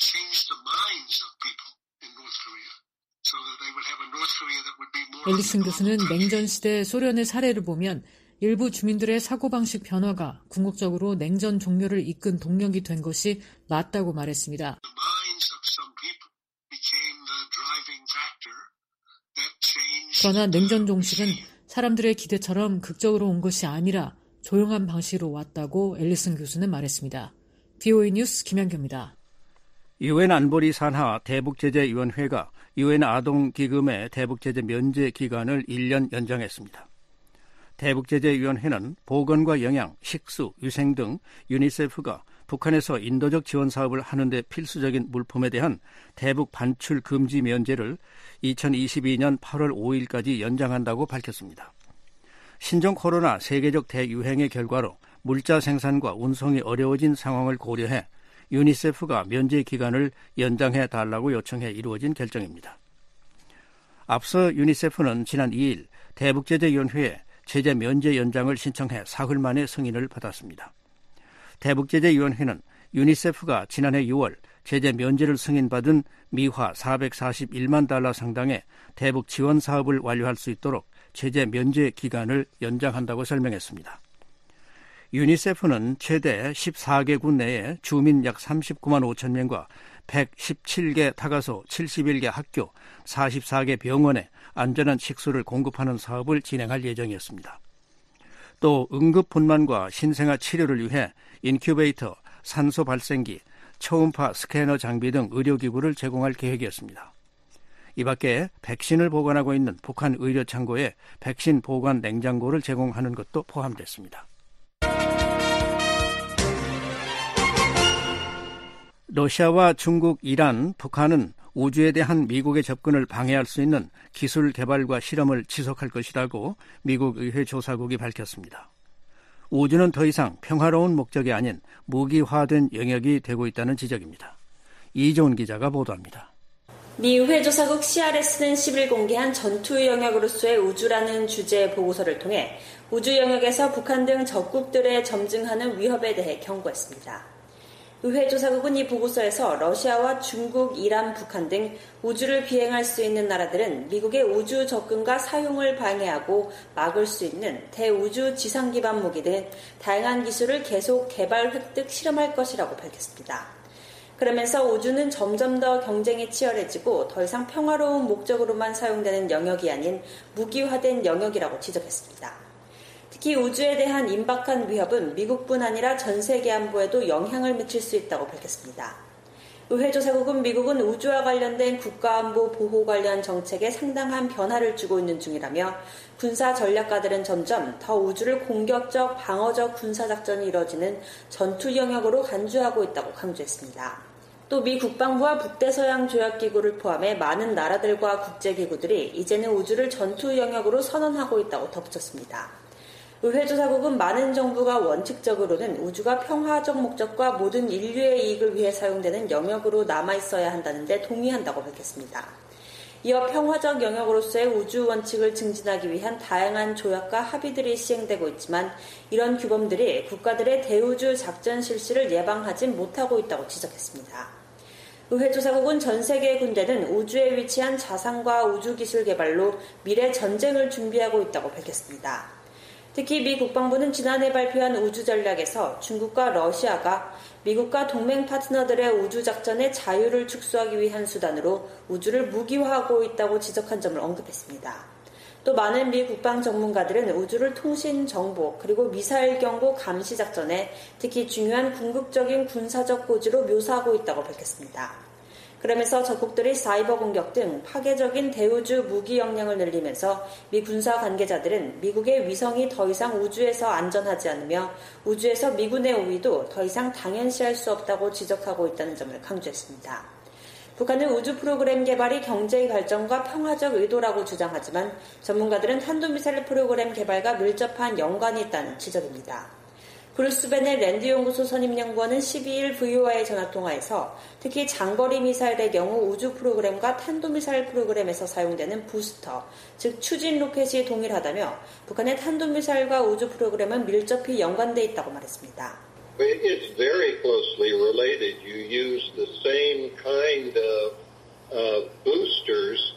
앨리슨 교수는 냉전 시대 소련의 사례를 보면 일부 주민들의 사고방식 변화가 궁극적으로 냉전 종료를 이끈 동력이 된 것이 맞다고 말했습니다. 그러나 냉전 종식은 사람들의 기대처럼 극적으로 온 것이 아니라 조용한 방식으로 왔다고 앨리슨 교수는 말했습니다. 비오에이 뉴스 김현규입니다. 유엔 안보리 산하 대북제재위원회가 유엔 아동기금의 대북제재 면제 기간을 일 년 연장했습니다. 대북제재위원회는 보건과 영양, 식수, 위생 등 유니세프가 북한에서 인도적 지원 사업을 하는 데 필수적인 물품에 대한 대북 반출 금지 면제를 이천이십이 년 팔월 오일까지 연장한다고 밝혔습니다. 신종 코로나 세계적 대유행의 결과로 물자 생산과 운송이 어려워진 상황을 고려해 유니세프가 면제 기간을 연장해 달라고 요청해 이루어진 결정입니다. 앞서 유니세프는 지난 이 일 대북제재위원회에 제재 면제 연장을 신청해 사흘 만에 승인을 받았습니다. 대북제재위원회는 유니세프가 지난해 유월 제재 면제를 승인받은 미화 사백사십일만 달러 상당의 대북 지원 사업을 완료할 수 있도록 제재 면제 기간을 연장한다고 설명했습니다. 유니세프는 최대 십사 개국 내에 주민 약 삼십구만 오천 명과 백십칠 개 타가소 칠십일 개 학교, 사십사 개 병원에 안전한 식수를 공급하는 사업을 진행할 예정이었습니다. 또 응급분만과 신생아 치료를 위해 인큐베이터, 산소 발생기, 초음파 스캐너 장비 등 의료기구를 제공할 계획이었습니다. 이 밖에 백신을 보관하고 있는 북한 의료창고에 백신 보관 냉장고를 제공하는 것도 포함됐습니다. 러시아와 중국, 이란, 북한은 우주에 대한 미국의 접근을 방해할 수 있는 기술 개발과 실험을 지속할 것이라고 미국 의회 조사국이 밝혔습니다. 우주는 더 이상 평화로운 목적이 아닌 무기화된 영역이 되고 있다는 지적입니다. 이종훈 기자가 보도합니다. 미 의회 조사국 씨알에스는 십 일 공개한 전투 영역으로서의 우주라는 주제의 보고서를 통해 우주 영역에서 북한 등 적국들의 점증하는 위협에 대해 경고했습니다. 의회 조사국은 이 보고서에서 러시아와 중국, 이란, 북한 등 우주를 비행할 수 있는 나라들은 미국의 우주 접근과 사용을 방해하고 막을 수 있는 대우주 지상 기반 무기 등 다양한 기술을 계속 개발, 획득, 실험할 것이라고 밝혔습니다. 그러면서 우주는 점점 더 경쟁이 치열해지고 더 이상 평화로운 목적으로만 사용되는 영역이 아닌 무기화된 영역이라고 지적했습니다. 특히 우주에 대한 임박한 위협은 미국뿐 아니라 전 세계 안보에도 영향을 미칠 수 있다고 밝혔습니다. 의회 조사국은 미국은 우주와 관련된 국가안보 보호 관련 정책에 상당한 변화를 주고 있는 중이라며 군사 전략가들은 점점 더 우주를 공격적, 방어적 군사작전이 이뤄지는 전투 영역으로 간주하고 있다고 강조했습니다. 또 미 국방부와 북대서양 조약기구를 포함해 많은 나라들과 국제기구들이 이제는 우주를 전투 영역으로 선언하고 있다고 덧붙였습니다. 의회 조사국은 많은 정부가 원칙적으로는 우주가 평화적 목적과 모든 인류의 이익을 위해 사용되는 영역으로 남아있어야 한다는 데 동의한다고 밝혔습니다. 이어 평화적 영역으로서의 우주 원칙을 증진하기 위한 다양한 조약과 합의들이 시행되고 있지만 이런 규범들이 국가들의 대우주 작전 실시를 예방하지 못하고 있다고 지적했습니다. 의회 조사국은 전 세계의 군대는 우주에 위치한 자산과 우주기술 개발로 미래 전쟁을 준비하고 있다고 밝혔습니다. 특히 미 국방부는 지난해 발표한 우주 전략에서 중국과 러시아가 미국과 동맹 파트너들의 우주작전의 자유를 축소하기 위한 수단으로 우주를 무기화하고 있다고 지적한 점을 언급했습니다. 또 많은 미 국방 전문가들은 우주를 통신, 정보, 그리고 미사일 경보 감시 작전에 특히 중요한 궁극적인 군사적 고지로 묘사하고 있다고 밝혔습니다. 그러면서 적국들의 사이버 공격 등 파괴적인 대우주 무기 역량을 늘리면서 미 군사 관계자들은 미국의 위성이 더 이상 우주에서 안전하지 않으며 우주에서 미군의 우위도 더 이상 당연시할 수 없다고 지적하고 있다는 점을 강조했습니다. 북한은 우주 프로그램 개발이 경제의 발전과 평화적 의도라고 주장하지만 전문가들은 탄도미사일 프로그램 개발과 밀접한 연관이 있다는 지적입니다. 브루스 벤의 랜드 연구소 선임연구원은 십이일 브이오아이 전화통화에서 특히 장거리 미사일의 경우 우주 프로그램과 탄도미사일 프로그램에서 사용되는 부스터, 즉 추진 로켓이 동일하다며 북한의 탄도미사일과 우주 프로그램은 밀접히 연관돼 있다고 말했습니다. It's very closely related. You use the same kind of uh, boosters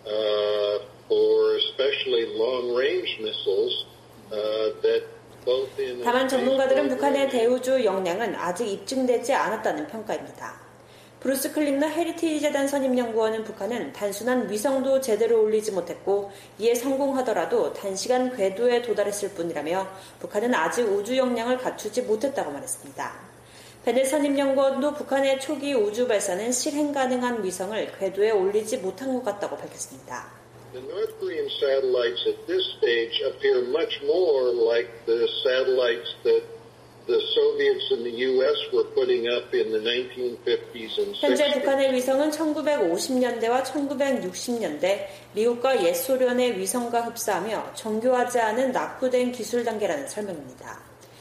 uh, for especially long-range missiles uh, that both in. 다만 전문가들은 북한의 대우주 역량은 아직 입증되지 않았다는 평가입니다. 브루스 클린너 헤리티지 재단 선임연구원은 북한은 단순한 위성도 제대로 올리지 못했고 이에 성공하더라도 단시간 궤도에 도달했을 뿐이라며 북한은 아직 우주 역량을 갖추지 못했다고 말했습니다. 베넷 선임연구원도 북한의 초기 우주 발사는 실행 가능한 위성을 궤도에 올리지 못한 것 같다고 밝혔습니다. The North Korean satellites at this stage appear much more like the satellites that the Soviets and the U S were putting up in the nineteen fifties and sixties. 현재 북한의 위성은 천구백오십년대와 천구백육십년대 미국과 옛 소련의 위성과 흡사하며 정교하지 않은 낙후된 기술 단계라는 설명입니다.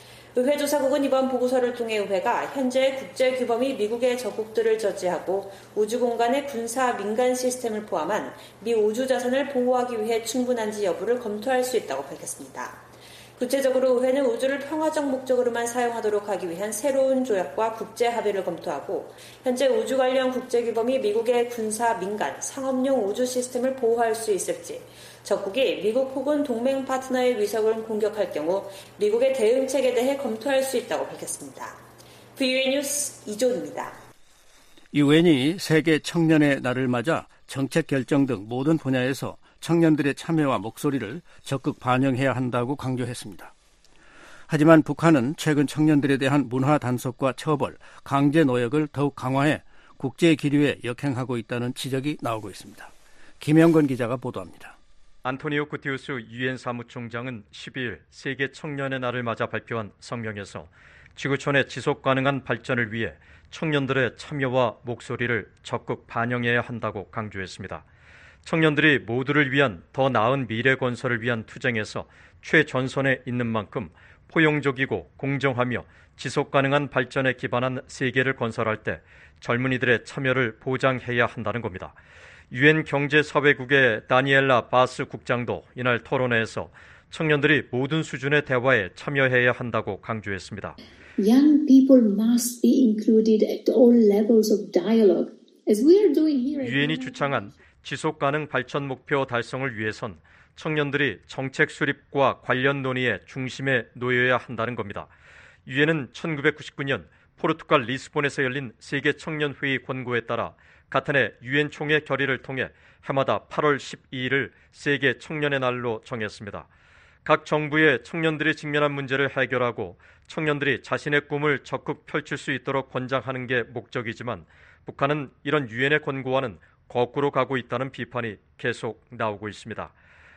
의회 조사국은 이번 보고서를 통해 의회가 현재 국제 규범이 미국의 적국들을 저지하고 우주 공간의 군사 민간 시스템을 포함한 미 우주 자산을 보호하기 위해 충분한지 여부를 검토할 수 있다고 밝혔습니다. 구체적으로 의회는 우주를 평화적 목적으로만 사용하도록 하기 위한 새로운 조약과 국제 합의를 검토하고 현재 우주 관련 국제규범이 미국의 군사, 민간, 상업용 우주 시스템을 보호할 수 있을지, 적국이 미국 혹은 동맹 파트너의 위성을 공격할 경우 미국의 대응책에 대해 검토할 수 있다고 밝혔습니다. 브이오에이 뉴스 이조은입니다. 유엔이 세계 청년의 날을 맞아 정책 결정 등 모든 분야에서 청년들의 참여와 목소리를 적극 반영해야 한다고 강조했습니다. 하지만 북한은 최근 청년들에 대한 문화 단속과 처벌, 강제 노역을 더욱 강화해 국제 기류에 역행하고 있다는 지적이 나오고 있습니다. 김영건 기자가 보도합니다. 안토니오 구테우스 유엔 사무총장은 십이일 세계 청년의 날을 맞아 발표한 성명에서 지구촌의 지속 가능한 발전을 위해 청년들의 참여와 목소리를 적극 반영해야 한다고 강조했습니다. 청년들이 모두를 위한 더 나은 미래 건설을 위한 투쟁에서 최전선에 있는 만큼 포용적이고 공정하며 지속 가능한 발전에 기반한 세계를 건설할 때 젊은이들의 참여를 보장해야 한다는 겁니다. 유엔 경제사회국의 다니엘라 바스 국장도 이날 토론회에서 청년들이 모든 수준의 대화에 참여해야 한다고 강조했습니다. Young people must be included at all levels of dialogue, as we are doing here. 유엔이 주창한 지속가능 발전 목표 달성을 위해선 청년들이 정책 수립과 관련 논의의 중심에 놓여야 한다는 겁니다. 유엔은 천구백구십구년 포르투갈 리스본에서 열린 세계 청년회의 권고에 따라 같은 해 유엔 총회 결의를 통해 해마다 팔월 십이일을 세계 청년의 날로 정했습니다. 각 정부의 청년들이 직면한 문제를 해결하고 청년들이 자신의 꿈을 적극 펼칠 수 있도록 권장하는 게 목적이지만 북한은 이런 유엔의 권고와는 거꾸로 가고 있다는 비판이 계속 나오고 있습니다.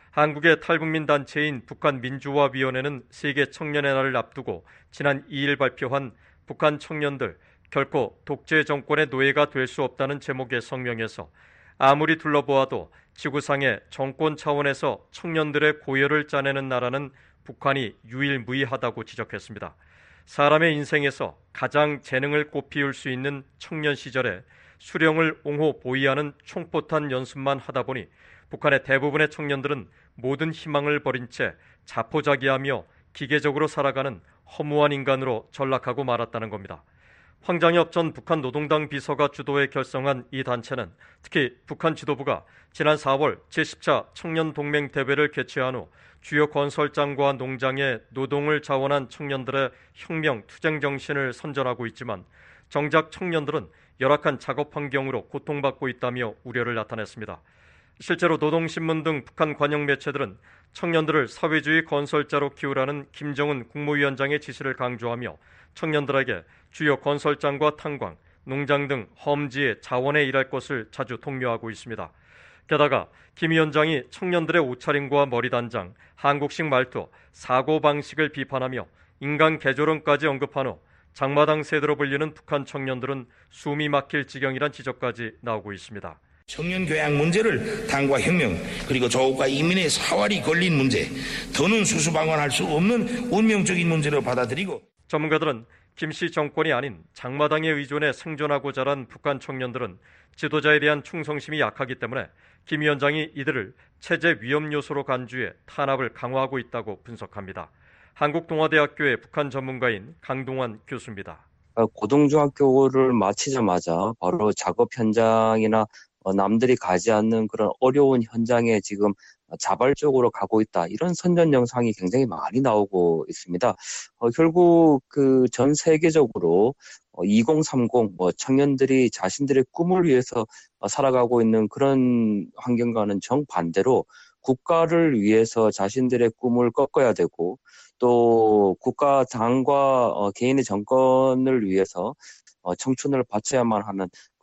한국의 탈북민 단체인 북한민주화위원회는 세계 청년의 날을 앞두고 지난 이일 발표한 북한 청년들 결코 독재 정권의 노예가 될 수 없다는 제목의 성명에서 아무리 둘러보아도 지구상의 정권 차원에서 청년들의 고열을 짜내는 나라는 북한이 유일무이하다고 지적했습니다. 사람의 인생에서 가장 재능을 꽃피울 수 있는 청년 시절에 수령을 옹호 보위하는 총포탄 연습만 하다 보니 북한의 대부분의 청년들은 모든 희망을 버린 채 자포자기하며 기계적으로 살아가는 허무한 인간으로 전락하고 말았다는 겁니다. 황장엽 전 북한 노동당 비서가 주도해 결성한 이 단체는 특히 북한 지도부가 지난 사월 제십 차 청년동맹 대회를 개최한 후 주요 건설장과 농장에 노동을 자원한 청년들의 혁명, 투쟁 정신을 선전하고 있지만 정작 청년들은 열악한 작업 환경으로 고통받고 있다며 우려를 나타냈습니다. 실제로 노동신문 등 북한 관영 매체들은 청년들을 사회주의 건설자로 키우라는 김정은 국무위원장의 지시를 강조하며 청년들에게 주요 건설장과 탄광, 농장 등 험지의 자원에 일할 것을 자주 독려하고 있습니다. 게다가 김 위원장이 청년들의 옷차림과 머리단장, 한국식 말투, 사고방식을 비판하며 인간 개조론까지 언급한 후 장마당 세대로 불리는 북한 청년들은 숨이 막힐 지경이란 지적까지 나오고 있습니다. 청년 교양 문제를 당과 혁명 그리고 조국과 인민의 사활이 걸린 문제, 더는 수수방관할 수 없는 운명적인 문제로 받아들이고 전문가들은 김씨 정권이 아닌 장마당에 의존해 생존하고 자란 북한 청년들은 지도자에 대한 충성심이 약하기 때문에 김 위원장이 이들을 체제 위험 요소로 간주해 탄압을 강화하고 있다고 분석합니다. 한국동아대학교의 북한 전문가인 강동환 교수입니다. 고등중학교를 마치자마자 바로 작업 현장이나 남들이 가지 않는 그런 어려운 현장에 지금 자발적으로 가고 있다. 이런 선전 영상이 굉장히 많이 나오고 있습니다. 어, 결국 그 전 세계적으로 어, 이공삼공 뭐 청년들이 자신들의 꿈을 위해서 어, 살아가고 있는 그런 환경과는 정반대로 국가를 위해서 자신들의 꿈을 꺾어야 되고 또 국가 당과 어, 개인의 정권을 위해서 어, 청춘을 바쳐야만 하는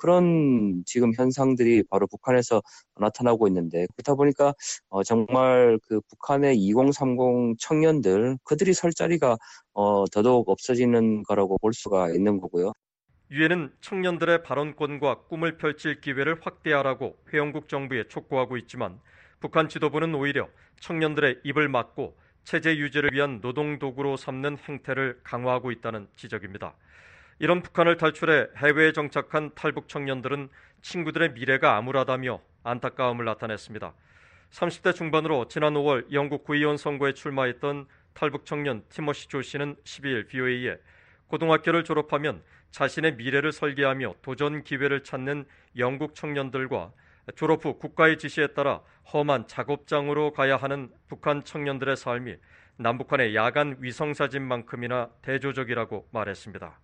그런 지금 현상들이 바로 북한에서 나타나고 있는데 그렇다 보니까 어, 정말 그 북한의 이공삼공 청년들 그들이 설 자리가 어, 더더욱 없어지는 거라고 볼 수가 있는 거고요. 유엔은 청년들의 발언권과 꿈을 펼칠 기회를 확대하라고 회원국 정부에 촉구하고 있지만 북한 지도부는 오히려 청년들의 입을 막고 체제 유지를 위한 노동 도구로 삼는 행태를 강화하고 있다는 지적입니다. 이런 북한을 탈출해 해외에 정착한 탈북 청년들은 친구들의 미래가 암울하다며 안타까움을 나타냈습니다. 삼십 대 중반으로 지난 오월 영국 구의원 선거에 출마했던 탈북 청년 티머시 조 씨는 십이 일 브이오에이에 고등학교를 졸업하면 자신의 미래를 설계하며 도전 기회를 찾는 영국 청년들과 졸업 후 국가의 지시에 따라 험한 작업장으로 가야 하는 북한 청년들의 삶이 남북한의 야간 위성사진만큼이나 대조적이라고 말했습니다.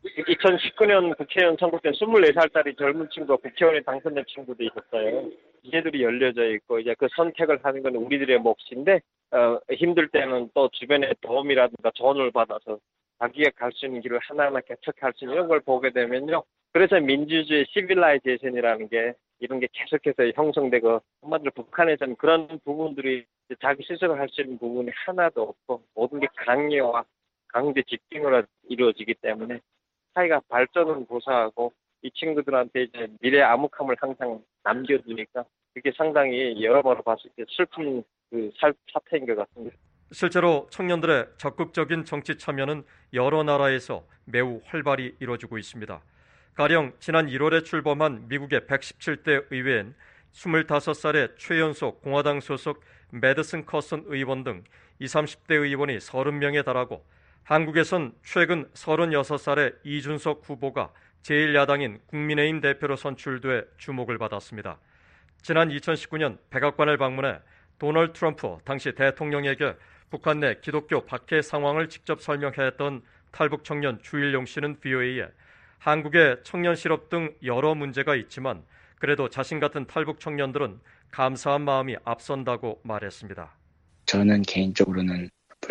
이천십구 년 국회의원 선거 때 스물네 살짜리 젊은 친구가 국회의원에 당선된 친구도 있었어요. 이제들이 열려져 있고 이제 그 선택을 하는 건 우리들의 몫인데 어, 힘들 때는 또 주변의 도움이라든가 조언을 받아서 자기가 갈 수 있는 길을 하나하나 개척할 수 있는 이런 걸 보게 되면요. 그래서 민주주의 시빌라이제이션이라는 게 이런 게 계속해서 형성되고 한마디로 북한에서는 그런 부분들이 자기 스스로 할 수 있는 부분이 하나도 없고 모든 게 강요와 강제 집중으로 이루어지기 때문에 사회가 발전은 고사하고 이 친구들한테 이제 미래 암묵함을 항상 남겨두니까 그게 상당히 여러모로 봤을 때 슬픈 그 사, 사태인 것 같습니다. 실제로 청년들의 적극적인 정치 참여는 여러 나라에서 매우 활발히 이루어지고 있습니다. 가령 지난 일월에 출범한 미국의 백십칠 대 의회엔 스물다섯 살의 최연소 공화당 소속 매드슨 커슨 의원 등 이십, 삼십 대 의원이 서른 명에 달하고 한국에선 최근 서른여섯 살의 이준석 후보가 제일 야당인 국민의힘 대표로 선출돼 주목을 받았습니다. 지난 이천십구 년 백악관을 방문해 도널드 트럼프 당시 대통령에게 북한 내 기독교 박해 상황을 직접 설명했던 탈북 청년 주일용 씨는 브이오에이에 한국의 청년 실업 등 여러 문제가 있지만 그래도 자신 같은 탈북 청년들은 감사한 마음이 앞선다고 말했습니다. 저는 개인적으로는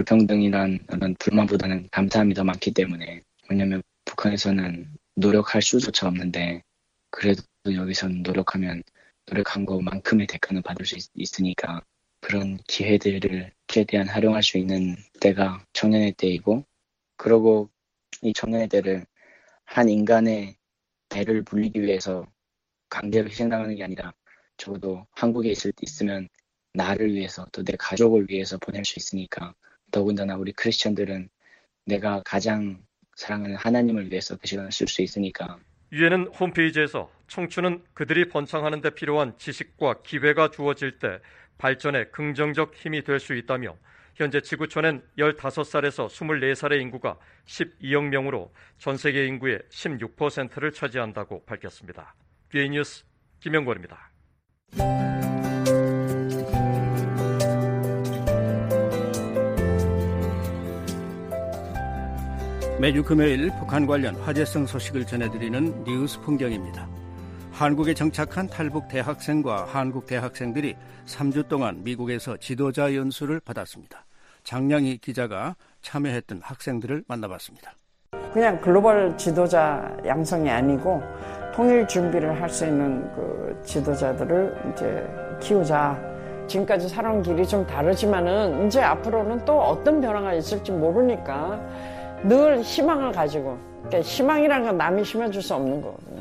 불평등이란 그런 불만보다는 감사함이 더 많기 때문에 왜냐하면 북한에서는 노력할 수조차 없는데 그래도 여기서는 노력하면 노력한 것만큼의 대가는 받을 수 있, 있으니까 그런 기회들을 최대한 활용할 수 있는 때가 청년의 때이고 그러고 이 청년의 때를 한 인간의 배를 불리기 위해서 강제로 희생당하는 게 아니라 적어도 한국에 있을, 있으면 나를 위해서 또 내 가족을 위해서 보낼 수 있으니까 더군다나 우리 크리스천들은 내가 가장 사랑하는 하나님을 위해서 그 시간을 쓸 수 있으니까. 유엔은 홈페이지에서 청춘은 그들이 번창하는 데 필요한 지식과 기회가 주어질 때 발전에 긍정적 힘이 될 수 있다며 현재 지구촌엔 열다섯 살에서 스물네 살의 인구가 십이억 명으로 전 세계 인구의 십육 퍼센트를 차지한다고 밝혔습니다. 비에이 뉴스 김영권입니다. 매주 금요일 북한 관련 화제성 소식을 전해드리는 뉴스 풍경입니다. 한국에 정착한 탈북 대학생과 한국 대학생들이 삼 주 동안 미국에서 지도자 연수를 받았습니다. 장량희 기자가 참여했던 학생들을 만나봤습니다. 그냥 글로벌 지도자 양성이 아니고 통일 준비를 할 수 있는 그 지도자들을 이제 키우자. 지금까지 살아온 길이 좀 다르지만은 이제 앞으로는 또 어떤 변화가 있을지 모르니까 늘 희망을 가지고, 그러니까 희망이라는 건 남이 심어줄 수 없는 거거든요.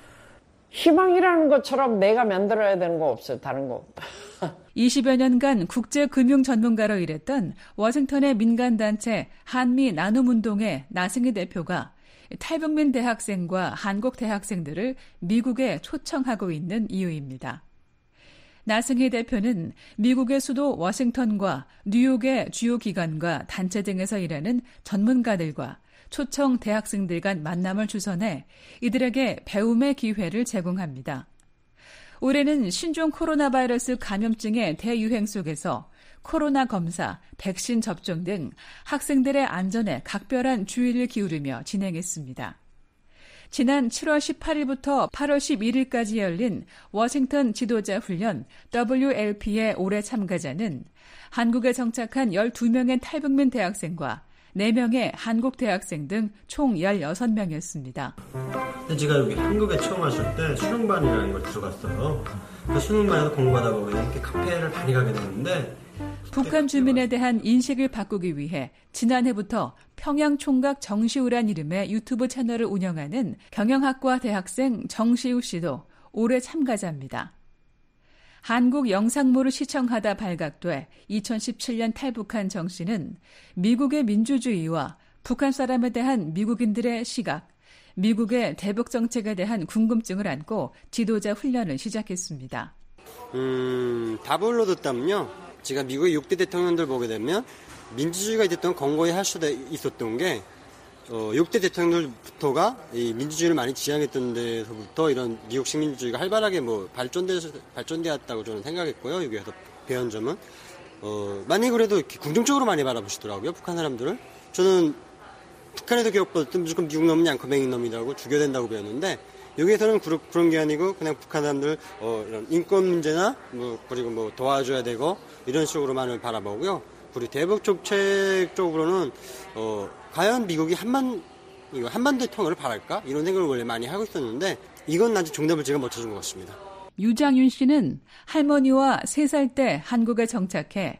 희망이라는 것처럼 내가 만들어야 되는 거 없어요. 다른 거 없다. 이십여 년간 국제금융 전문가로 일했던 워싱턴의 민간단체 한미 나눔운동의 나승희 대표가 탈북민 대학생과 한국 대학생들을 미국에 초청하고 있는 이유입니다. 나승희 대표는 미국의 수도 워싱턴과 뉴욕의 주요 기관과 단체 등에서 일하는 전문가들과 초청 대학생들 간 만남을 주선해 이들에게 배움의 기회를 제공합니다. 올해는 신종 코로나 바이러스 감염증의 대유행 속에서 코로나 검사, 백신 접종 등 학생들의 안전에 각별한 주의를 기울이며 진행했습니다. 지난 칠월 십팔일부터 팔월 십일일까지 열린 워싱턴 지도자 훈련 더블유엘피의 올해 참가자는 한국에 정착한 열두 명의 탈북민 대학생과 네 명의 한국 대학생 등 총 열여섯 명이었습니다. 제가 여기 한국에 처음 왔을 때 수능반이라는 걸 들어갔어요. 그 수능반에서 공부하다 보면 이렇게 카페를 많이 가게 됐는데 북한 주민에 대한 인식을 바꾸기 위해 지난해부터 평양총각 정시우란 이름의 유튜브 채널을 운영하는 경영학과 대학생 정시우 씨도 올해 참가자입니다. 한국 영상모를 시청하다 발각돼 이천십칠 년 탈북한 정 씨는 미국의 민주주의와 북한 사람에 대한 미국인들의 시각, 미국의 대북 정책에 대한 궁금증을 안고 지도자 훈련을 시작했습니다. 음, 답을 얻었다면요. 제가 미국의 육 대 대통령들 보게 되면 민주주의가 됐던 권고히 할 수도 있었던 게 어, 육 대 대통령들부터가 이 민주주의를 많이 지향했던 데서부터 이런 미국 식민주의가 활발하게 뭐 발전되, 발전되었다고 저는 생각했고요. 여기에서 배운 점은 어, 많이 그래도 긍정적으로 많이 바라보시더라고요. 북한 사람들을. 저는 북한에서 교육받았던 무조건 미국 놈은 양커뱅이 놈이라고 죽여야 된다고 배웠는데 여기에서는 그런, 그런 게 아니고 그냥 북한 사람들 어, 이런 인권 문제나 뭐 그리고 뭐 도와줘야 되고 이런 식으로만을 바라보고요. 그리고 대북 정책 쪽으로는 어, 과연 미국이 한반 이거 한반도의 통일을 바랄까 이런 생각을 원래 많이 하고 있었는데 이건 아직 정답을 제가 못 찾은 것 같습니다. 유장윤 씨는 할머니와 세 살 때 한국에 정착해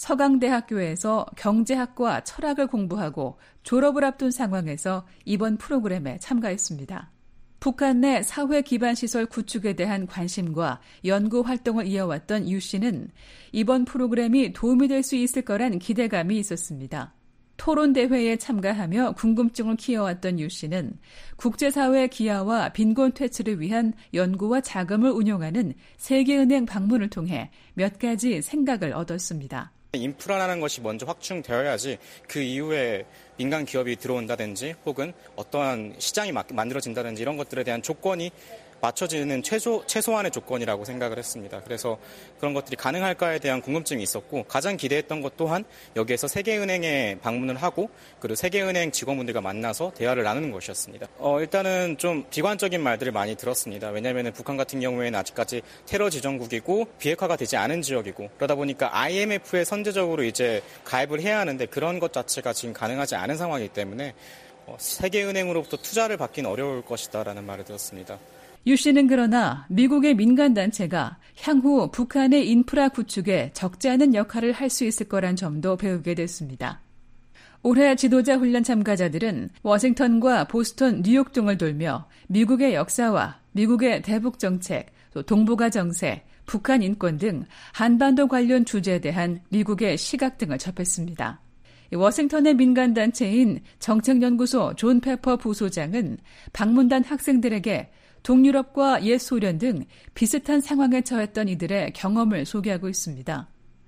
서강대학교에서 경제학과 철학을 공부하고 졸업을 앞둔 상황에서 이번 프로그램에 참가했습니다. 북한 내 사회 기반 시설 구축에 대한 관심과 연구 활동을 이어왔던 유 씨는 이번 프로그램이 도움이 될 수 있을 거란 기대감이 있었습니다. 토론 대회에 참가하며 궁금증을 키워왔던 유 씨는 국제사회 기여와 빈곤 퇴치를 위한 연구와 자금을 운용하는 세계은행 방문을 통해 몇 가지 생각을 얻었습니다. 인프라라는 것이 먼저 확충되어야지 그 이후에 민간 기업이 들어온다든지 혹은 어떠한 시장이 만들어진다든지 이런 것들에 대한 조건이 맞춰지는 최소, 최소한의 조건이라고 생각을 했습니다. 그래서 그런 것들이 가능할까에 대한 궁금증이 있었고 가장 기대했던 것 또한 여기에서 세계은행에 방문을 하고 그리고 세계은행 직원분들과 만나서 대화를 나누는 것이었습니다. 어, 일단은 좀 비관적인 말들을 많이 들었습니다. 왜냐하면 북한 같은 경우에는 아직까지 테러 지정국이고 비핵화가 되지 않은 지역이고 그러다 보니까 아이엠에프에 선제적으로 이제 가입을 해야 하는데 그런 것 자체가 지금 가능하지 않은 상황이기 때문에 어, 세계은행으로부터 투자를 받기는 어려울 것이다라는 말을 들었습니다. 유 씨는 그러나 미국의 민간단체가 향후 북한의 인프라 구축에 적지 않은 역할을 할 수 있을 거란 점도 배우게 됐습니다. 올해 지도자 훈련 참가자들은 워싱턴과 보스턴, 뉴욕 등을 돌며 미국의 역사와 미국의 대북 정책, 또 동북아 정세, 북한 인권 등 한반도 관련 주제에 대한 미국의 시각 등을 접했습니다. 워싱턴의 민간단체인 정책연구소 존 페퍼 부소장은 방문단 학생들에게 동유럽과 옛 소련 등 비슷한 상황에 처했던 이들의 경험을 소개하고 있습니다.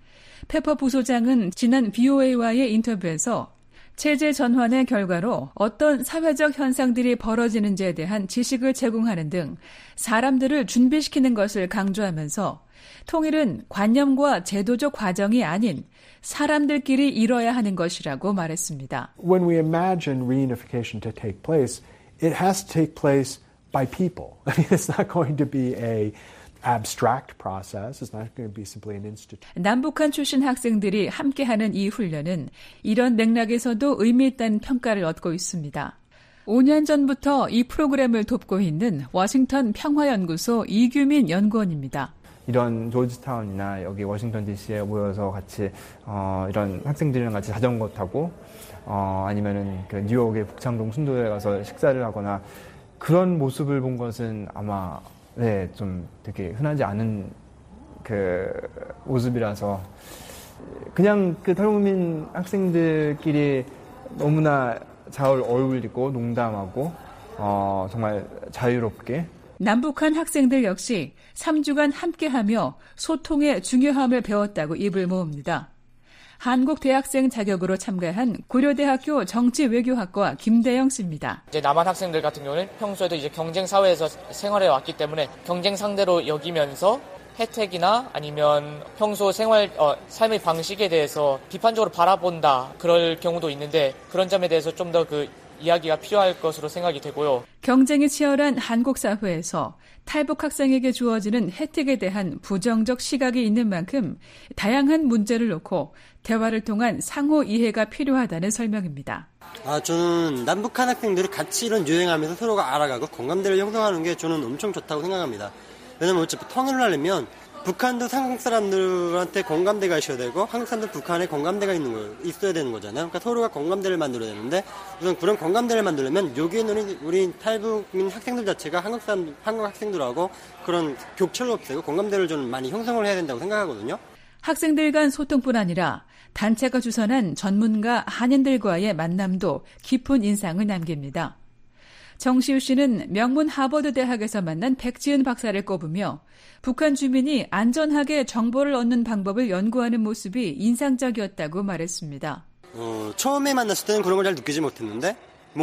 페퍼 부소장은 지난 비오에이와의 인터뷰에서 체제 전환의 결과로 어떤 사회적 현상들이 벌어지는지에 대한 지식을 제공하는 등 사람들을 준비시키는 것을 강조하면서 통일은 관념과 제도적 과정이 아닌 사람들끼리 이뤄야 하는 것이라고 말했습니다. When we imagine reunification to take place, it has to take place by people. I mean, it's not going to be a abstract process. It's not going to be simply an institute. 남북한 출신 학생들이 함께하는 이 훈련은 이런 맥락에서도 의미 있다는 평가를 얻고 있습니다. 오 년 전부터 이 프로그램을 돕고 있는 워싱턴 평화연구소 이규민 연구원입니다. 이런 조지타운이나 여기 워싱턴 디씨에 모여서 같이 어, 이런 학생들이랑 같이 자전거 타고 어, 아니면은 그 뉴욕의 북창동 순도에 가서 식사를 하거나 그런 모습을 본 것은 아마 네, 좀 되게 흔하지 않은 그 모습이라서 그냥 그 탈북민 학생들끼리 너무나 잘 어울리고 농담하고 어, 정말 자유롭게 남북한 학생들 역시 삼 주간 함께하며 소통의 중요함을 배웠다고 입을 모읍니다. 한국 대학생 자격으로 참가한 고려대학교 정치외교학과 김대영 씨입니다. 이제 남한 학생들 같은 경우는 평소에도 이제 경쟁 사회에서 생활해 왔기 때문에 경쟁 상대로 여기면서 혜택이나 아니면 평소 생활 어, 삶의 방식에 대해서 비판적으로 바라본다 그럴 경우도 있는데 그런 점에 대해서 좀 더 그 이야기가 필요할 것으로 생각이 되고요. 경쟁이 치열한 한국 사회에서 탈북 학생에게 주어지는 혜택에 대한 부정적 시각이 있는 만큼 다양한 문제를 놓고 대화를 통한 상호 이해가 필요하다는 설명입니다. 아, 저는 남북한 학생들이 같이 이런 유행하면서 서로가 알아가고 공감대를 형성하는 게 저는 엄청 좋다고 생각합니다. 왜냐면 어차피 통일을 하려면 북한도 한국 사람들한테 공감대가 있어야 되고 한국 사람들 북한에 공감대가 있는 거 있어야 되는 거잖아요. 그러니까 서로가 공감대를 만들어야 되는데 우선 그런 공감대를 만들려면 여기에는 우리, 우리 탈북민 학생들 자체가 한국 사람 한국 학생들하고 그런 격차를 없애고 공감대를 좀 많이 형성을 해야 된다고 생각하거든요. 학생들 간 소통뿐 아니라 단체가 주선한 전문가 한인들과의 만남도 깊은 인상을 남깁니다. 정시우 씨는 명문 하버드 대학에서 만난 백지은 박사를 꼽으며 북한 주민이 안전하게 정보를 얻는 방법을 연구하는 모습이 인상적이었다고 말했습니다. 어, 처음에 만났을 때는 그런 걸 잘 느끼지 못했는데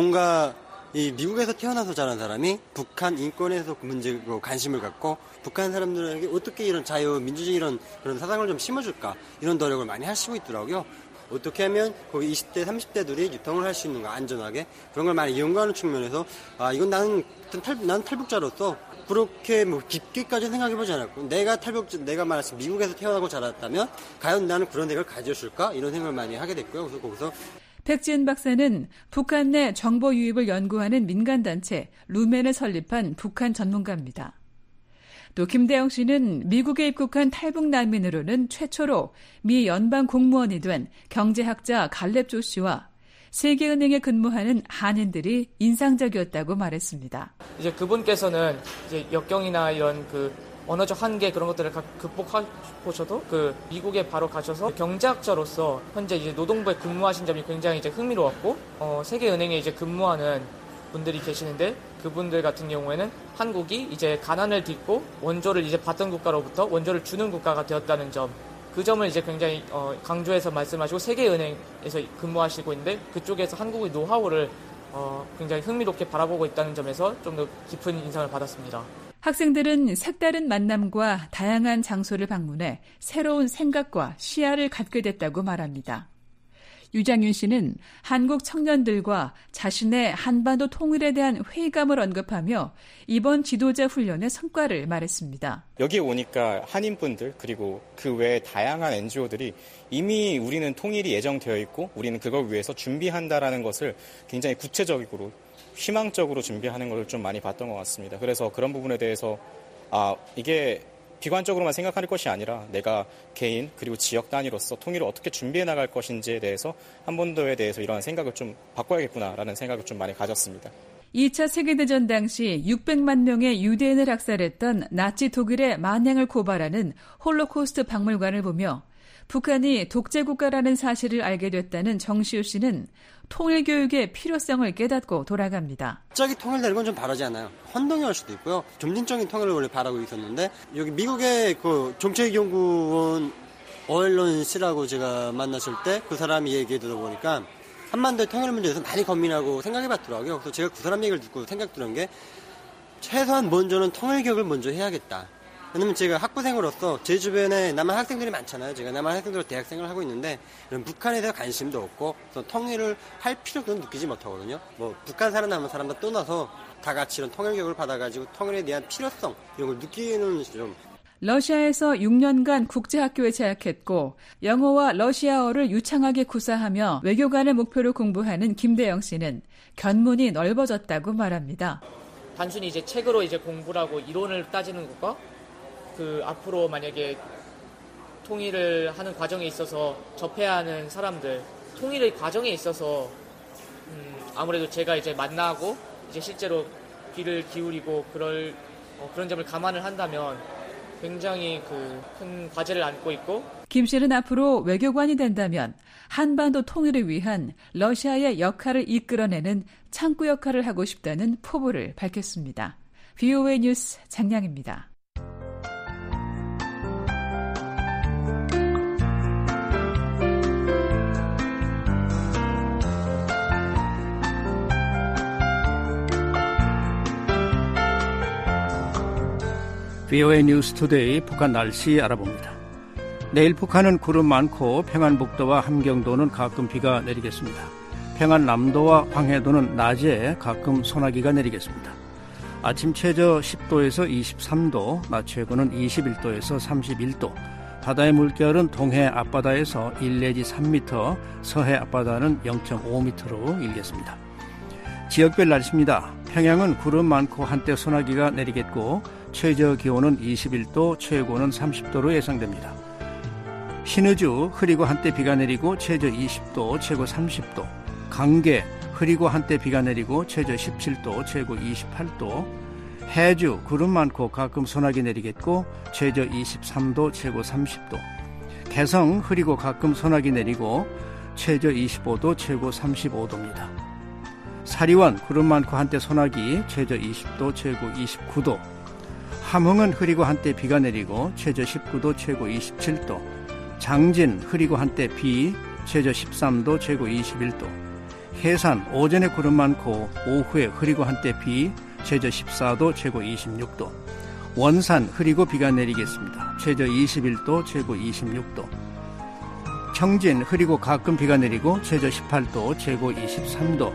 뭔가 이 미국에서 태어나서 자란 사람이 북한 인권에서 문제에 관심을 갖고 북한 사람들에게 어떻게 이런 자유, 민주주의 이런 그런 사상을 좀 심어줄까 이런 노력을 많이 하시고 있더라고요. 어떻게 하면 거기 이십 대, 삼십 대들이 유통을 할 수 있는가 안전하게 그런 걸 많이 연구하는 측면에서 아 이건 나는 탈, 나는 탈북자로서 그렇게 뭐 깊게까지 생각해보지 않았고 내가 탈북자 내가 말했을 미국에서 태어나고 자랐다면 과연 나는 그런 생각을 가졌을까 이런 생각을 많이 하게 됐고요. 그래서 거기서 백지은 박사는 북한 내 정보 유입을 연구하는 민간단체 루멘을 설립한 북한 전문가입니다. 또 김대영 씨는 미국에 입국한 탈북 난민으로는 최초로 미 연방 공무원이 된 경제학자 갈렙 조 씨와 세계은행에 근무하는 한인들이 인상적이었다고 말했습니다. 이제 그분께서는 이제 역경이나 이런 그 언어적 한계 그런 것들을 극복하셔도 그 미국에 바로 가셔서 경제학자로서 현재 이제 노동부에 근무하신 점이 굉장히 이제 흥미로웠고 어, 세계은행에 이제 근무하는 분들이 계시는데 그분들 같은 경우에는 한국이 이제 가난을 딛고 원조를 이제 받던 국가로부터 원조를 주는 국가가 되었다는 점, 그 점을 이제 굉장히 어, 강조해서 말씀하시고 세계은행에서 근무하시고 있는데 그쪽에서 한국의 노하우를 어, 굉장히 흥미롭게 바라보고 있다는 점에서 좀 더 깊은 인상을 받았습니다. 학생들은 색다른 만남과 다양한 장소를 방문해 새로운 생각과 시야를 갖게 됐다고 말합니다. 유장윤 씨는 한국 청년들과 자신의 한반도 통일에 대한 회의감을 언급하며 이번 지도자 훈련의 성과를 말했습니다. 여기에 오니까 한인분들 그리고 그 외에 다양한 엔지오들이 이미 우리는 통일이 예정되어 있고 우리는 그걸 위해서 준비한다라는 것을 굉장히 구체적으로 희망적으로 준비하는 걸 좀 많이 봤던 것 같습니다. 그래서 그런 부분에 대해서 아 이게 비관적으로만 생각할 것이 아니라 내가 개인 그리고 지역 단위로서 통일을 어떻게 준비해 나갈 것인지에 대해서 한반도에 대해서 이러한 생각을 좀 바꿔야겠구나라는 생각을 좀 많이 가졌습니다. 이 차 세계대전 당시 육백만 명의 유대인을 학살했던 나치 독일의 만행을 고발하는 홀로코스트 박물관을 보며 북한이 독재국가라는 사실을 알게 됐다는 정시우 씨는 통일교육의 필요성을 깨닫고 돌아갑니다. 갑자기 통일되는 건 좀 바라지 않아요. 혼동이 올 수도 있고요. 점진적인 통일을 원래 바라고 있었는데 여기 미국의 그 정책연구원 어일런 씨라고 제가 만났을 때 그 사람이 얘기해 주다 보니까 한반도의 통일 문제에 대해서 많이 고민하고 생각해 봤더라고요. 그래서 제가 그 사람 얘기를 듣고 생각 드는 게 최소한 먼저는 통일 교육을 먼저 해야겠다. 왜냐면 제가 학부생으로서 제 주변에 남한 학생들이 많잖아요. 제가 남한 학생들로 대학생을 하고 있는데 북한에 대해 관심도 없고 통일을 할 필요도 느끼지 못하거든요. 뭐 북한 살아남은 사람들 떠나서 다 같이 이런 통일 교육을 받아가지고 통일에 대한 필요성 이런 걸 느끼는 좀. 러시아에서 육 년간 국제학교에 재학했고 영어와 러시아어를 유창하게 구사하며 외교관을 목표로 공부하는 김대영 씨는 견문이 넓어졌다고 말합니다. 단순히 이제 책으로 이제 공부라고 이론을 따지는 것과 그 앞으로 만약에 통일을 하는 과정에 있어서 접해야 하는 사람들, 통일의 과정에 있어서 음 아무래도 제가 이제 만나고 이제 실제로 귀를 기울이고 그럴 어 그런 점을 감안을 한다면 굉장히 그 큰 과제를 안고 있고. 김 씨는 앞으로 외교관이 된다면 한반도 통일을 위한 러시아의 역할을 이끌어내는 창구 역할을 하고 싶다는 포부를 밝혔습니다. 브이오에이 뉴스 장량입니다. 브이오에이 뉴스 투데이 북한 날씨 알아봅니다. 내일 북한은 구름 많고 평안북도와 함경도는 가끔 비가 내리겠습니다. 평안남도와 황해도는 낮에 가끔 소나기가 내리겠습니다. 아침 최저 십 도에서 이십삼 도, 낮 최고는 이십일 도에서 삼십일 도, 바다의 물결은 동해 앞바다에서 일 내지 삼 미터, 서해 앞바다는 영 점 오 미터로 일겠습니다. 지역별 날씨입니다. 평양은 구름 많고 한때 소나기가 내리겠고 최저 기온은 이십일 도, 최고는 삼십 도로 예상됩니다. 신의주 흐리고 한때 비가 내리고 최저 이십 도, 최고 삼십 도. 강계 흐리고 한때 비가 내리고 최저 십칠 도, 최고 이십팔 도. 해주 구름 많고 가끔 소나기 내리겠고 최저 이십삼 도, 최고 삼십 도. 개성 흐리고 가끔 소나기 내리고 최저 이십오 도, 최고 삼십오 도입니다. 사리원 구름 많고 한때 소나기 최저 이십 도, 최고 이십구 도. 함흥은 흐리고 한때 비가 내리고 최저 십구 도, 최고 이십칠 도. 장진 흐리고 한때 비 최저 십삼 도, 최고 이십일 도. 해산 오전에 구름 많고 오후에 흐리고 한때 비 최저 십사 도, 최고 이십육 도. 원산 흐리고 비가 내리겠습니다. 최저 이십일 도, 최고 이십육 도. 청진 흐리고 가끔 비가 내리고 최저 십팔 도, 최고 이십삼 도.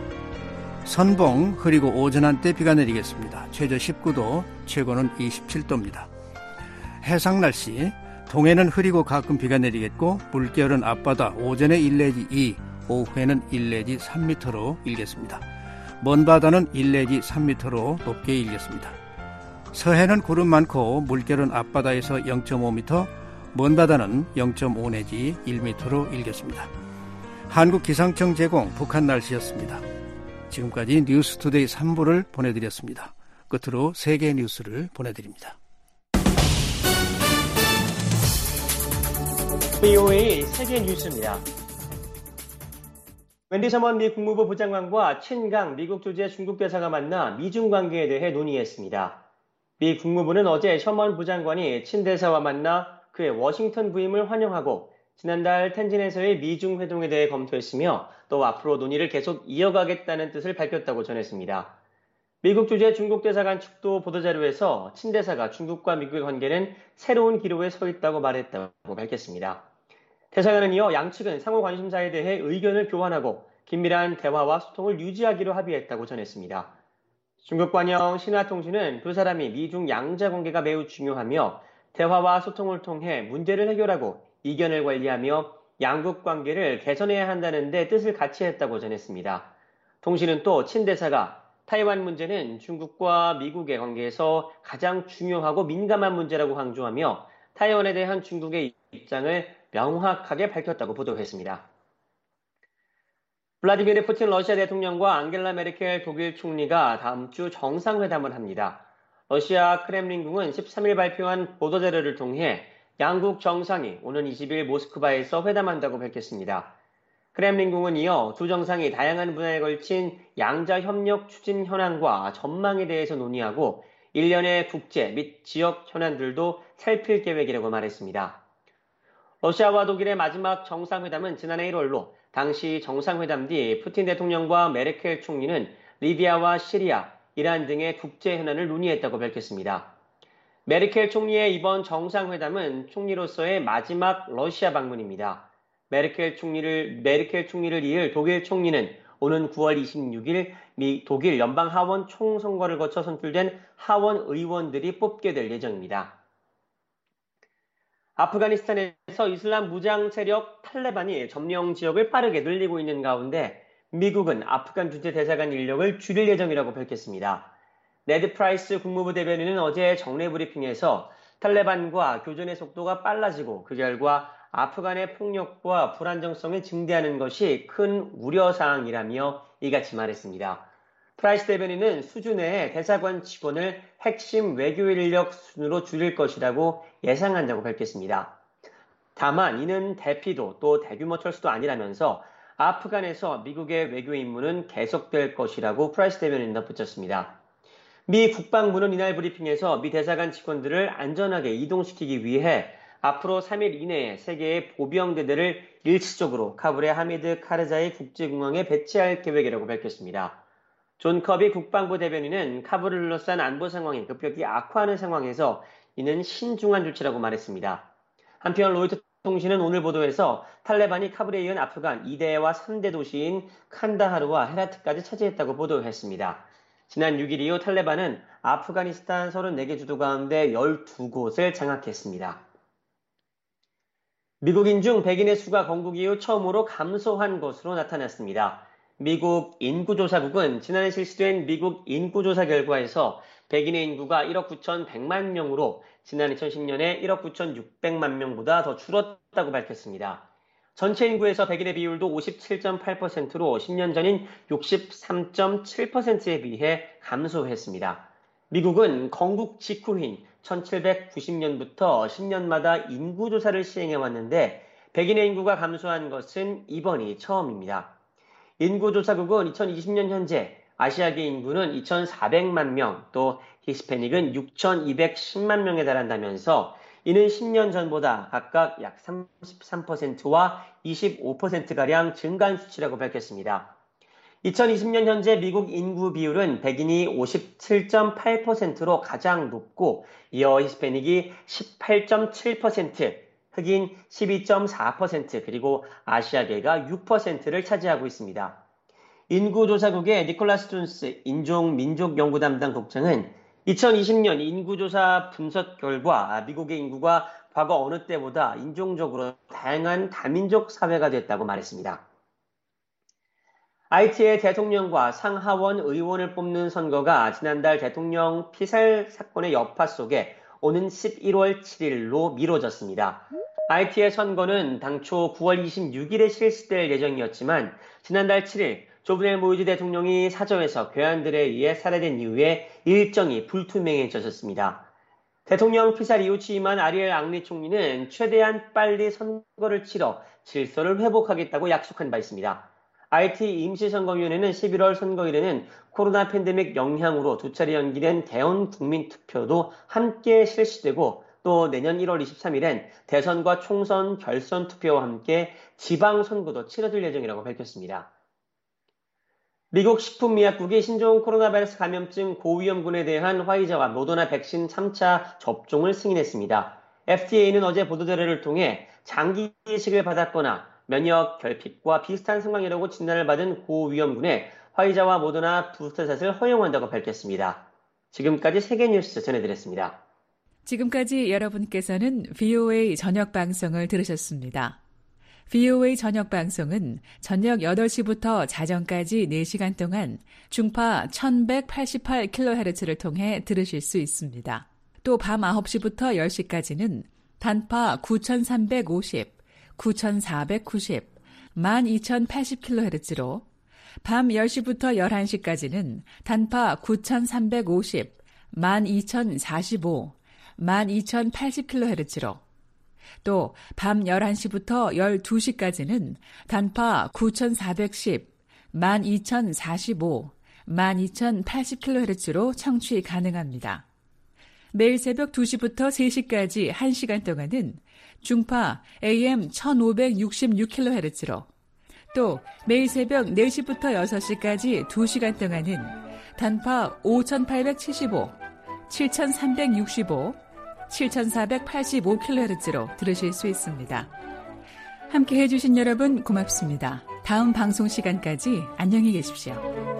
선봉 흐리고 오전 한때 비가 내리겠습니다. 최저 십구 도, 최고는 이십칠 도입니다. 해상 날씨 동해는 흐리고 가끔 비가 내리겠고 물결은 앞바다 오전에 일 내지 이, 오후에는 일 내지 삼 미터로 일겠습니다. 먼 바다는 일 내지 삼 미터로 높게 일겠습니다. 서해는 구름 많고 물결은 앞바다에서 영 점 오 미터, 먼 바다는 영 점 오 내지 일 미터로 일겠습니다. 한국기상청 제공 북한 날씨였습니다. 지금까지 뉴스투데이 삼 부를 보내드렸습니다. 끝으로 세계 뉴스를 보내드립니다. 브이오에이 세계 뉴스입니다. 웬디 셔먼 미 국무부 부장관과 친강 미국 주재 중국 대사가 만나 미중 관계에 대해 논의했습니다. 미 국무부는 어제 셔먼 부장관이 친 대사와 만나 그의 워싱턴 부임을 환영하고 지난달 텐진에서의 미중 회동에 대해 검토했으며 또 앞으로 논의를 계속 이어가겠다는 뜻을 밝혔다고 전했습니다. 미국 주재 중국 대사관 측도 보도자료에서 친 대사가 중국과 미국의 관계는 새로운 기로에 서 있다고 말했다고 밝혔습니다. 대사관은 이어 양측은 상호 관심사에 대해 의견을 교환하고 긴밀한 대화와 소통을 유지하기로 합의했다고 전했습니다. 중국 관영 신화통신은 두 사람이 미중 양자 관계가 매우 중요하며 대화와 소통을 통해 문제를 해결하고 이견을 관리하며 양국 관계를 개선해야 한다는 데 뜻을 같이 했다고 전했습니다. 통신은 또 친 대사가 타이완 문제는 중국과 미국의 관계에서 가장 중요하고 민감한 문제라고 강조하며 타이완에 대한 중국의 입장을 명확하게 밝혔다고 보도했습니다. 블라디미르 푸틴 러시아 대통령과 앙겔라 메르켈 독일 총리가 다음 주 정상회담을 합니다. 러시아 크렘린궁은 십삼 일 발표한 보도자료를 통해 양국 정상이 오는 이십 일 모스크바에서 회담한다고 밝혔습니다. 크렘린궁은 이어 두 정상이 다양한 분야에 걸친 양자 협력 추진 현황과 전망에 대해서 논의하고 일련의 국제 및 지역 현안들도 살필 계획이라고 말했습니다. 러시아와 독일의 마지막 정상회담은 지난해 일월로 당시 정상회담 뒤 푸틴 대통령과 메르켈 총리는 리비아와 시리아, 이란 등의 국제 현안을 논의했다고 밝혔습니다. 메르켈 총리의 이번 정상회담은 총리로서의 마지막 러시아 방문입니다. 메르켈 총리를, 메르켈 총리를 이을 독일 총리는 오는 구월 이십육일 미 독일 연방 하원 총선거를 거쳐 선출된 하원 의원들이 뽑게 될 예정입니다. 아프가니스탄에서 이슬람 무장 세력 탈레반이 점령 지역을 빠르게 늘리고 있는 가운데 미국은 아프간 주재 대사관 인력을 줄일 예정이라고 밝혔습니다. 네드 프라이스 국무부 대변인은 어제 정례 브리핑에서 탈레반과 교전의 속도가 빨라지고 그 결과 아프간의 폭력과 불안정성이 증대하는 것이 큰 우려사항이라며 이같이 말했습니다. 프라이스 대변인은 수주 내에 대사관 직원을 핵심 외교 인력 수준으로 줄일 것이라고 예상한다고 밝혔습니다. 다만 이는 대피도 또 대규모 철수도 아니라면서 아프간에서 미국의 외교 임무는 계속될 것이라고 프라이스 대변인은 덧붙였습니다. 미 국방부는 이날 브리핑에서 미 대사관 직원들을 안전하게 이동시키기 위해 앞으로 삼 일 이내에 세 개의 보병대대를 일시적으로 카불의 하미드 카르자이 국제공항에 배치할 계획이라고 밝혔습니다. 존 커비 국방부 대변인은 카불을 둘러싼 안보 상황이 급격히 악화하는 상황에서 이는 신중한 조치라고 말했습니다. 한편 로이터 통신은 오늘 보도에서 탈레반이 카불에 이은 아프간 이 대와 삼 대 도시인 칸다하르와 헤라트까지 차지했다고 보도했습니다. 지난 육일 이후 탈레반은 아프가니스탄 서른네 개 주도 가운데 열두 곳을 장악했습니다. 미국인 중 백인의 수가 건국 이후 처음으로 감소한 것으로 나타났습니다. 미국 인구조사국은 지난해 실시된 미국 인구조사 결과에서 백인의 인구가 일억 구천백만 명으로 지난 이천십 년에 일억 구천육백만 명보다 더 줄었다고 밝혔습니다. 전체 인구에서 백인의 비율도 오십칠 점 팔 퍼센트로 십 년 전인 육십삼 점 칠 퍼센트에 비해 감소했습니다. 미국은 건국 직후인 천칠백구십 년부터 십 년마다 인구조사를 시행해왔는데 백인의 인구가 감소한 것은 이번이 처음입니다. 인구조사국은 이천이십 년 현재 아시아계 인구는 이천사백만 명, 또 히스패닉은 육천이백십만 명에 달한다면서 이는 십 년 전보다 각각 약 삼십삼 퍼센트와 이십오 퍼센트가량 증가한 수치라고 밝혔습니다. 이천이십 년 현재 미국 인구 비율은 백인이 오십칠 점 팔 퍼센트로 가장 높고 이어 히스패닉이 십팔 점 칠 퍼센트, 흑인 십이 점 사 퍼센트, 그리고 아시아계가 육 퍼센트를 차지하고 있습니다. 인구조사국의 니콜라스 존스 인종민족연구 담당 국장은 이천이십 년 인구조사 분석 결과 미국의 인구가 과거 어느 때보다 인종적으로 다양한 다민족 사회가 됐다고 말했습니다. 아이티의 대통령과 상하원 의원을 뽑는 선거가 지난달 대통령 피살 사건의 여파 속에 오는 십일월 칠일로 미뤄졌습니다. 아이티의 선거는 당초 구월 이십육일에 실시될 예정이었지만 지난달 칠일 조브넬 모이즈 대통령이 사저에서 괴한들에 의해 살해된 이후에 일정이 불투명해졌습니다. 대통령 피살 이후 취임한 아리엘 앙리 총리는 최대한 빨리 선거를 치러 질서를 회복하겠다고 약속한 바 있습니다. 아이티 임시선거위원회는 십일월 선거일에는 코로나 팬데믹 영향으로 두 차례 연기된 대원 국민투표도 함께 실시되고 또 내년 일월 이십삼일엔 대선과 총선 결선 투표와 함께 지방선거도 치러질 예정이라고 밝혔습니다. 미국 식품의약국이 신종 코로나 바이러스 감염증 고위험군에 대한 화이자와 모더나 백신 삼 차 접종을 승인했습니다. 에프디에이는 어제 보도자료를 통해 장기 이식을 받았거나 면역 결핍과 비슷한 상황이라고 진단을 받은 고위험군에 화이자와 모더나 부스터샷을 허용한다고 밝혔습니다. 지금까지 세계뉴스 전해드렸습니다. 지금까지 여러분께서는 브이오에이 저녁 방송을 들으셨습니다. 브이오에이 저녁 방송은 저녁 여덟 시부터 자정까지 네 시간 동안 중파 천백팔십팔 킬로헤르츠를 통해 들으실 수 있습니다. 또 밤 아홉 시부터 열 시까지는 단파 구천삼백오십, 구천사백구십, 만 이천팔십 킬로헤르츠로 밤 열 시부터 열한 시까지는 단파 구천삼백오십, 만 이천사십오, 만 이천팔십 킬로헤르츠로 또 밤 열한 시부터 열두 시까지는 단파 구천사백십, 만 이천사십오, 만 이천팔십 킬로헤르츠로 청취 가능합니다. 매일 새벽 두 시부터 세 시까지 한 시간 동안은 중파 에이엠 천오백육십육 킬로헤르츠로 또 매일 새벽 네 시부터 여섯 시까지 두 시간 동안은 단파 오천팔백칠십오, 칠천삼백육십오, 칠천사백팔십오 킬로헤르츠로 들으실 수 있습니다. 함께 해주신 여러분 고맙습니다. 다음 방송 시간까지 안녕히 계십시오.